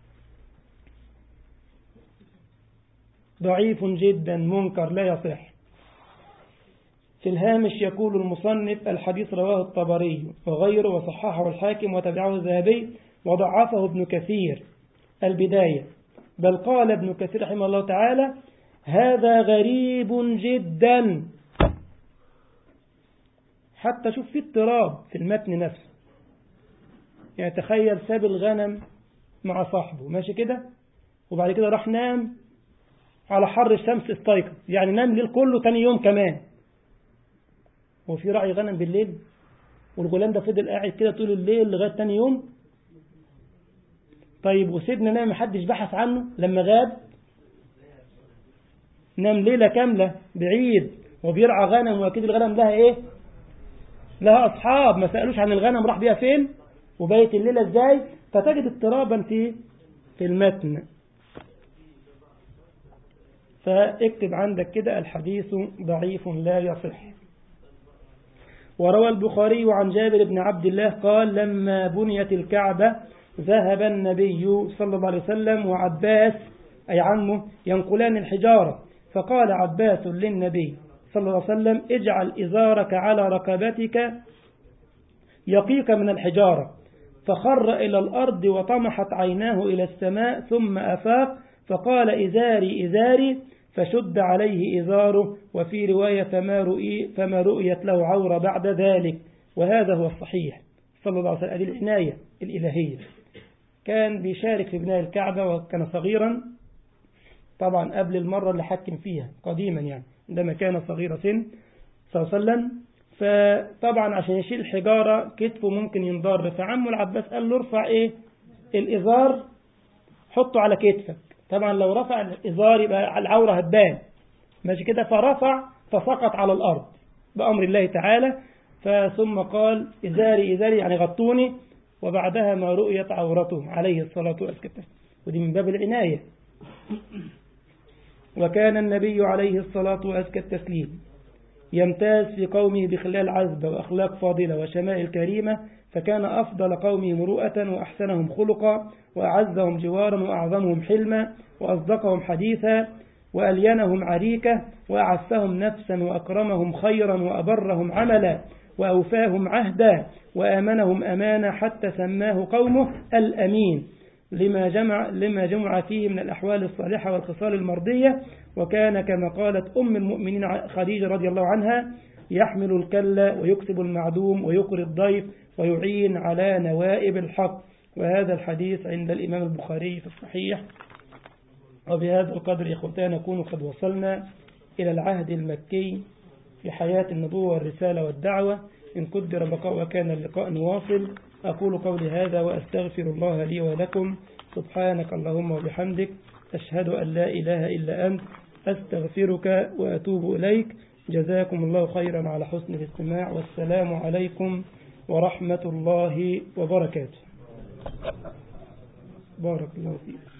ضعيف جدا منكر لا يصح. في الهامش يقول المصنف الحديث رواه الطبري وغيره وصححه الحاكم وتبعه الذهبي وضعفه ابن كثير البداية. بل قال ابن كثير رحمه الله تعالى هذا غريب جدا. حتى شوف في اضطراب في المتن نفسه، يعني تخيل ساب الغنم مع صاحبه ماشي كده، وبعد كده راح نام على حر الشمس استيقظ، يعني نام الليل كله تاني يوم كمان. وفي راعي غنم بالليل والغلام ده فضل قاعد كده طول الليل لغاية تاني يوم؟ طيب وسيدنا نام محدش بحث عنه لما غاب؟ نام ليلة كاملة بعيد وبيرعى غنم، واكيد الغنم لها ايه؟ لها اصحاب، ما سألوش عن الغنم راح بيها فين وبيت الليلة ازاي. فتجد اضطرابا في في المتن. فاكتب عندك كده الحديث ضعيف لا يصح. وروى البخاري عن جابر بن عبد الله قال لما بنيت الكعبة ذهب النبي صلى الله عليه وسلم وعباس أي عمه ينقلان الحجارة، فقال عباس للنبي صلى الله عليه وسلم اجعل إزارك على ركبتك يقيك من الحجارة. فخر إلى الأرض وطمحت عيناه إلى السماء ثم أفاق فقال إزاري إزاري، فشد عليه إزاره. وفي رواية فما, رؤي فما رؤيت له عورة بعد ذلك. وهذا هو الصحيح صلى الله عليه وسلم. هذه العناية الإلهية. كان بيشارك في بناء الكعبة وكان صغيرا طبعا قبل المرة اللي حكم فيها قديما، يعني عندما كان صغير سن صلى الله عليه وسلم. فطبعا عشان يشيل الحجارة كتفه ممكن ينضر، فعمه العباس قال له ارفع ايه الإزار حطه على كتفك. طبعا لو رفع الإزار يبقى العورة هتبان ماشي كده، فرفع فسقط على الأرض بأمر الله تعالى. فثم قال إزاري إزاري يعني غطوني، وبعدها ما رؤيت عورته عليه الصلاة والسلام. ودي من باب العناية. وكان النبي عليه الصلاة والتسليم يمتاز في قومه بخلال عذبة وأخلاق فاضلة وشمائل كريمة، فكان أفضل قومه مروءة وأحسنهم خلقا وأعزهم جوارا وأعظمهم حلما وأصدقهم حديثا وألينهم عريكة وأعفهم نفسا وأكرمهم خيرا وأبرهم عملا وأوفاهم عهدا وآمنهم أمانا، حتى سماه قومه الأمين لما جمع, لما جمع فيه من الأحوال الصالحة والخصال المرضية. وكان كما قالت أم المؤمنين خديجة رضي الله عنها يحمل الكلة ويكسب المعدوم ويقري الضيف ويعين على نوائب الحق. وهذا الحديث عند الإمام البخاري في الصحيح وبهذا القدر إخوتان نكون قد وصلنا إلى العهد المكي في حياة النبوة والرسالة والدعوة. إن قدر بقاء وكان اللقاء نواصل. أقول قولي هذا وأستغفر الله لي ولكم. سبحانك اللهم وبحمدك، أشهد أن لا إله إلا أنت، أستغفرك وأتوب إليك. جزاكم الله خيرا على حسن الاستماع، والسلام عليكم ورحمة الله وبركاته. بارك الله فيك.